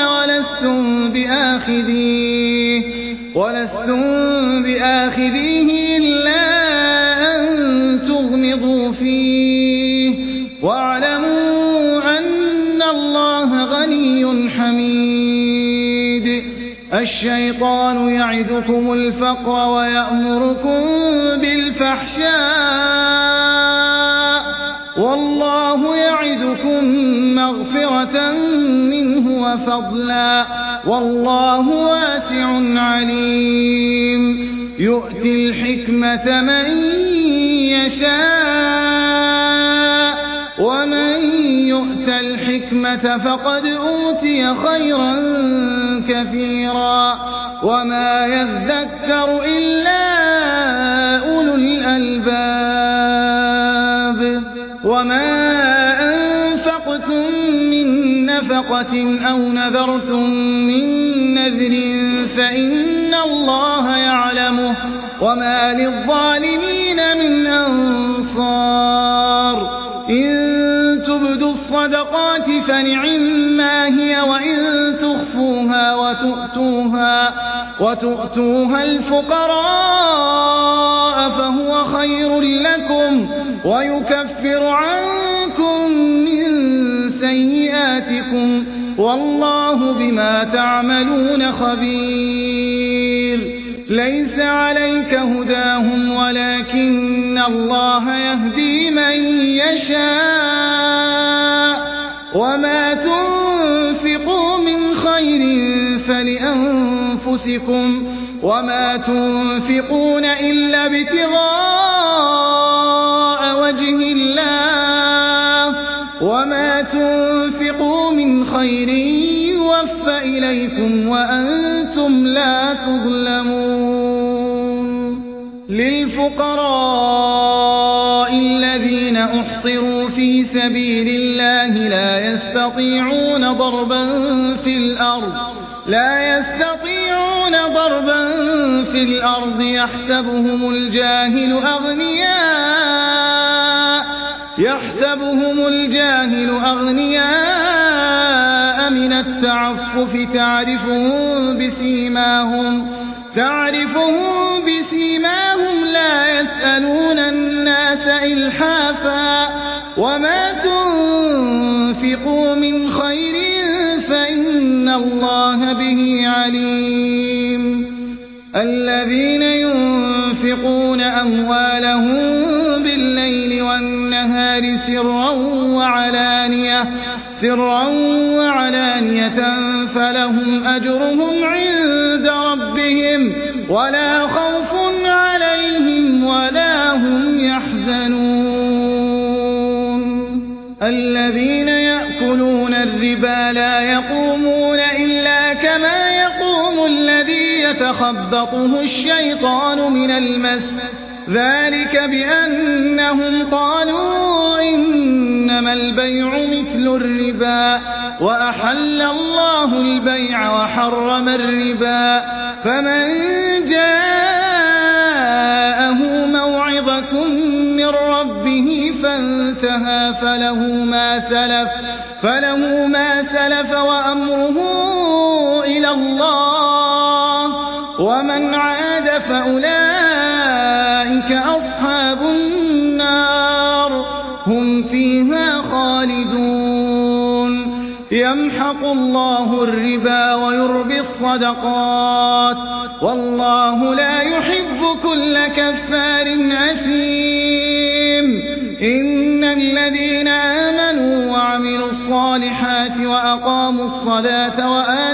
ولستم بآخذيه إلا أن تغمضوا فيه واعلموا أن الله غني حميد الشيطان يعدكم الفقر ويأمركم بالفحشاء والله يعدكم مغفرة منه وفضلا والله واسع عليم يؤتي الحكمة من يشاء ومن يؤت الحكمة فقد أوتي خيرا كثيرا وما يذكر إلا أولو الألباب وما أنفقتم من نفقة أو نذرتم من نذر فإن الله يعلمه وما للظالمين من أنصار إن تبدوا الصدقات فنعما هي وإن تخفوها وتؤتوها الفقراء فهو خير لكم ويكفر عنكم من سيئاتكم والله بما تعملون خبير ليس عليك هداهم ولكن الله يهدي من يشاء وما تنفقوا من خير فلأنفسكم وما تنفقون إلا ابتغاء وجه الله وما تنفقوا من خير يوفى إليكم وأنتم لا تظلمون للفقراء الذين أحصروا في سبيل الله لا يستطيعون ضربا في الأرض يحسبهم الجاهل أغنياء من التعفف تعرفهم بسيماهم لا يسألون الناس إلحافا وما تنفقوا من خير فإن الله به عليم. الذين ينفقون أموالهم بالليل والنهار سرا وعلانية فلهم أجرهم عند ربهم ولا خوف عليهم ولا هم يحزنون. الذين يأكلون الربا لا يقومون إلا كما يقوم الذي يتخبطه الشيطان من المس، ذلك بأنهم قالوا إنما البيع مثل الربا وأحل الله البيع وحرم الربا، فمن جاءه موعظة من ربه فانتهى فله ما سلف وأمره إلى الله، ومن عاد فأولئك أصحاب النار هم فيها خالدون. يمحق الله الربا ويربي الصدقات والله لا يحب كل كفار أثيم. إن الذين آمنوا وعملوا الصالحات وأقاموا الصلاة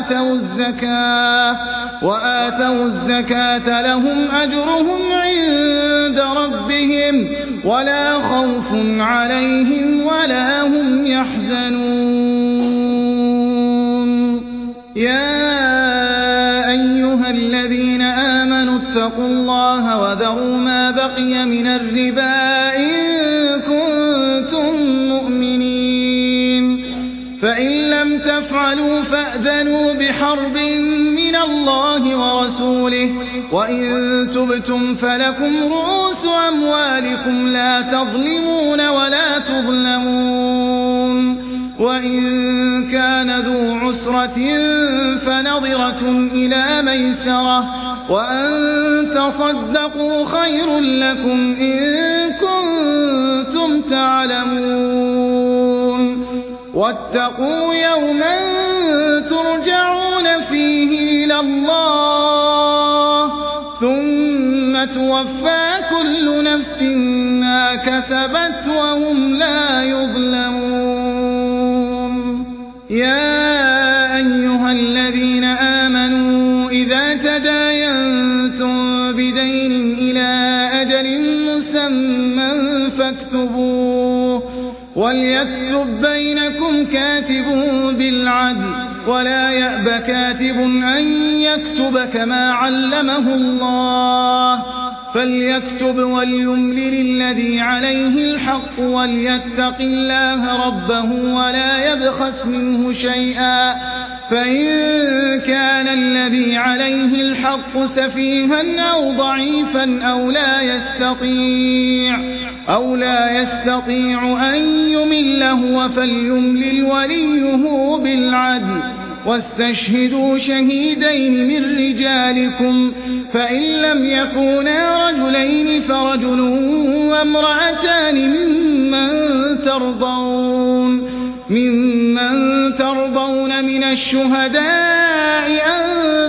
وآتوا الزكاة لهم أجرهم عند ربهم ولا خوف عليهم ولا هم يحزنون. يا أيها الذين آمنوا اتقوا الله وذروا ما بقي من الربا إن كنتم مؤمنين، فإن لم تفعلوا فأذنوا بحرب من الله ورسوله، وإن تبتم فلكم رؤوس أموالكم لا تظلمون ولا تظلمون. وإن كان ذو عسرة فنظرة إلى ميسرة، وأن تصدقوا خير لكم إن كنتم تعلمون. واتقوا يوما ترجعون فيه إلى الله ثم توفى كل نفس ما كسبت وهم لا يظلمون. يا أيها الذين آمنوا إذا تداينتم بدين إلى أجل مسمى فاكتبوه، وليكتب بينكم كاتب بالعدل ولا يأب كاتب أن يكتب كما علمه الله، فليكتب وليملل الذي عليه الحق وليتق الله ربه ولا يبخس منه شيئا، فإن كان الذي عليه الحق سفيها أو ضعيفا أو لا يستطيع أن يمله فليملل وليه بالعدل، واستشهدوا شهيدين من رجالكم، فإن لم يكونا رجلين فرجل وامرأتان ممن ترضون من الشهداء أن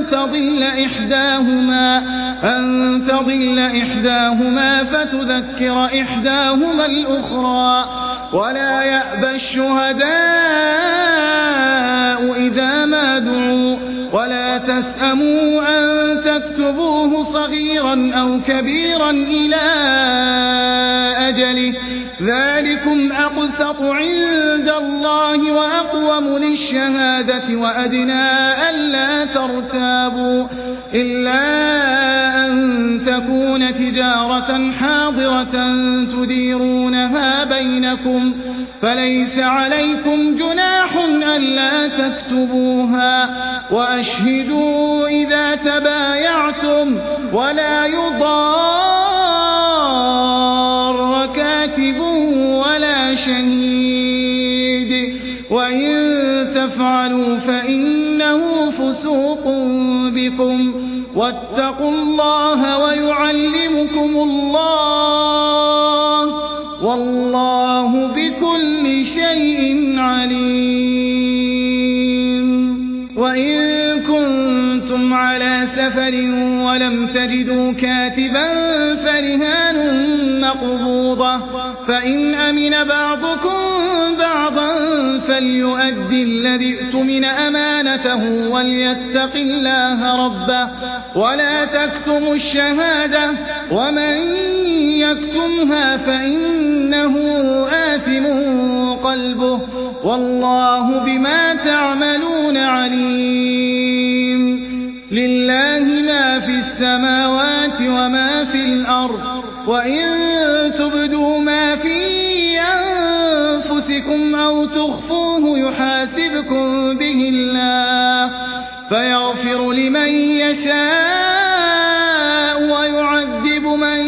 تضل إحداهما فتذكر إحداهما الأخرى، ولا يأبى الشهداء إذا ما دعوا، ولا تسأموا أن تكتبوه صغيرا أو كبيرا إلى أجله، ذلكم أقسط عند الله وأقوم للشهادة وأدنى ألا ترتابوا، إلا أن تكون تجارة حاضرة تديرونها بينكم، فليس عليكم جناح ألا تكتبوها، وأشهدوا إذا تبايعتم، ولا يضار كاتب ولا شهيد، وإن تفعلوا فإنه فسوق بكم، واتقوا الله ويعلمكم الله، والله بكل شيء عليم. وإن كنتم على سفر ولم تجدوا كاتبا فرهان مقبوضة فإن أمن بعضكم بعضا فليؤدي الذي اؤتمن أمانته وليتق الله ربه ولا تكتموا الشهادة ومن يكتمها فإنه آثم قلبه والله بما تعملون عليم لله ما في السماوات وما في الأرض وإن تبدوا ما في أنفسكم أو تخفوه يحاسبكم به الله فيغفر لمن يشاء ويعذب من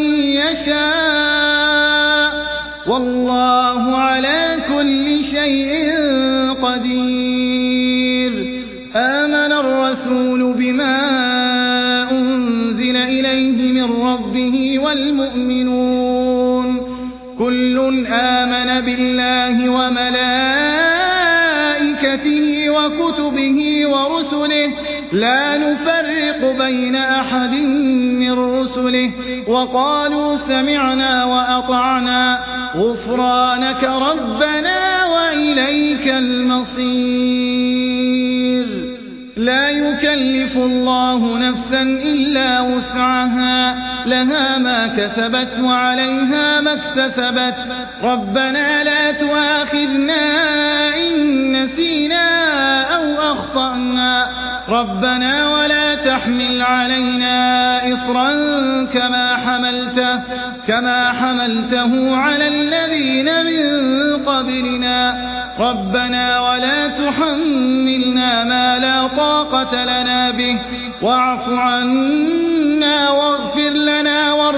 يشاء والله على كل شيء قدير آمن الرسول بما أنزل إليه من ربه والمؤمنون كل آمن بالله وملائكته وكتبه ورسله لا نفرق بين أحد من رسله وقالوا سمعنا وأطعنا غفرانك ربنا وإليك المصير لا يكلف الله نفسا إلا وسعها لها ما كسبت وعليها ما اكتسبت ربنا لا تؤاخذنا إن نسينا أو أخطأنا ربنا ولا تحمل علينا إصرا كما حملته على الذين من قبلنا ربنا ولا تحملنا ما لا طاقة لنا به واعف عنا واغفر لنا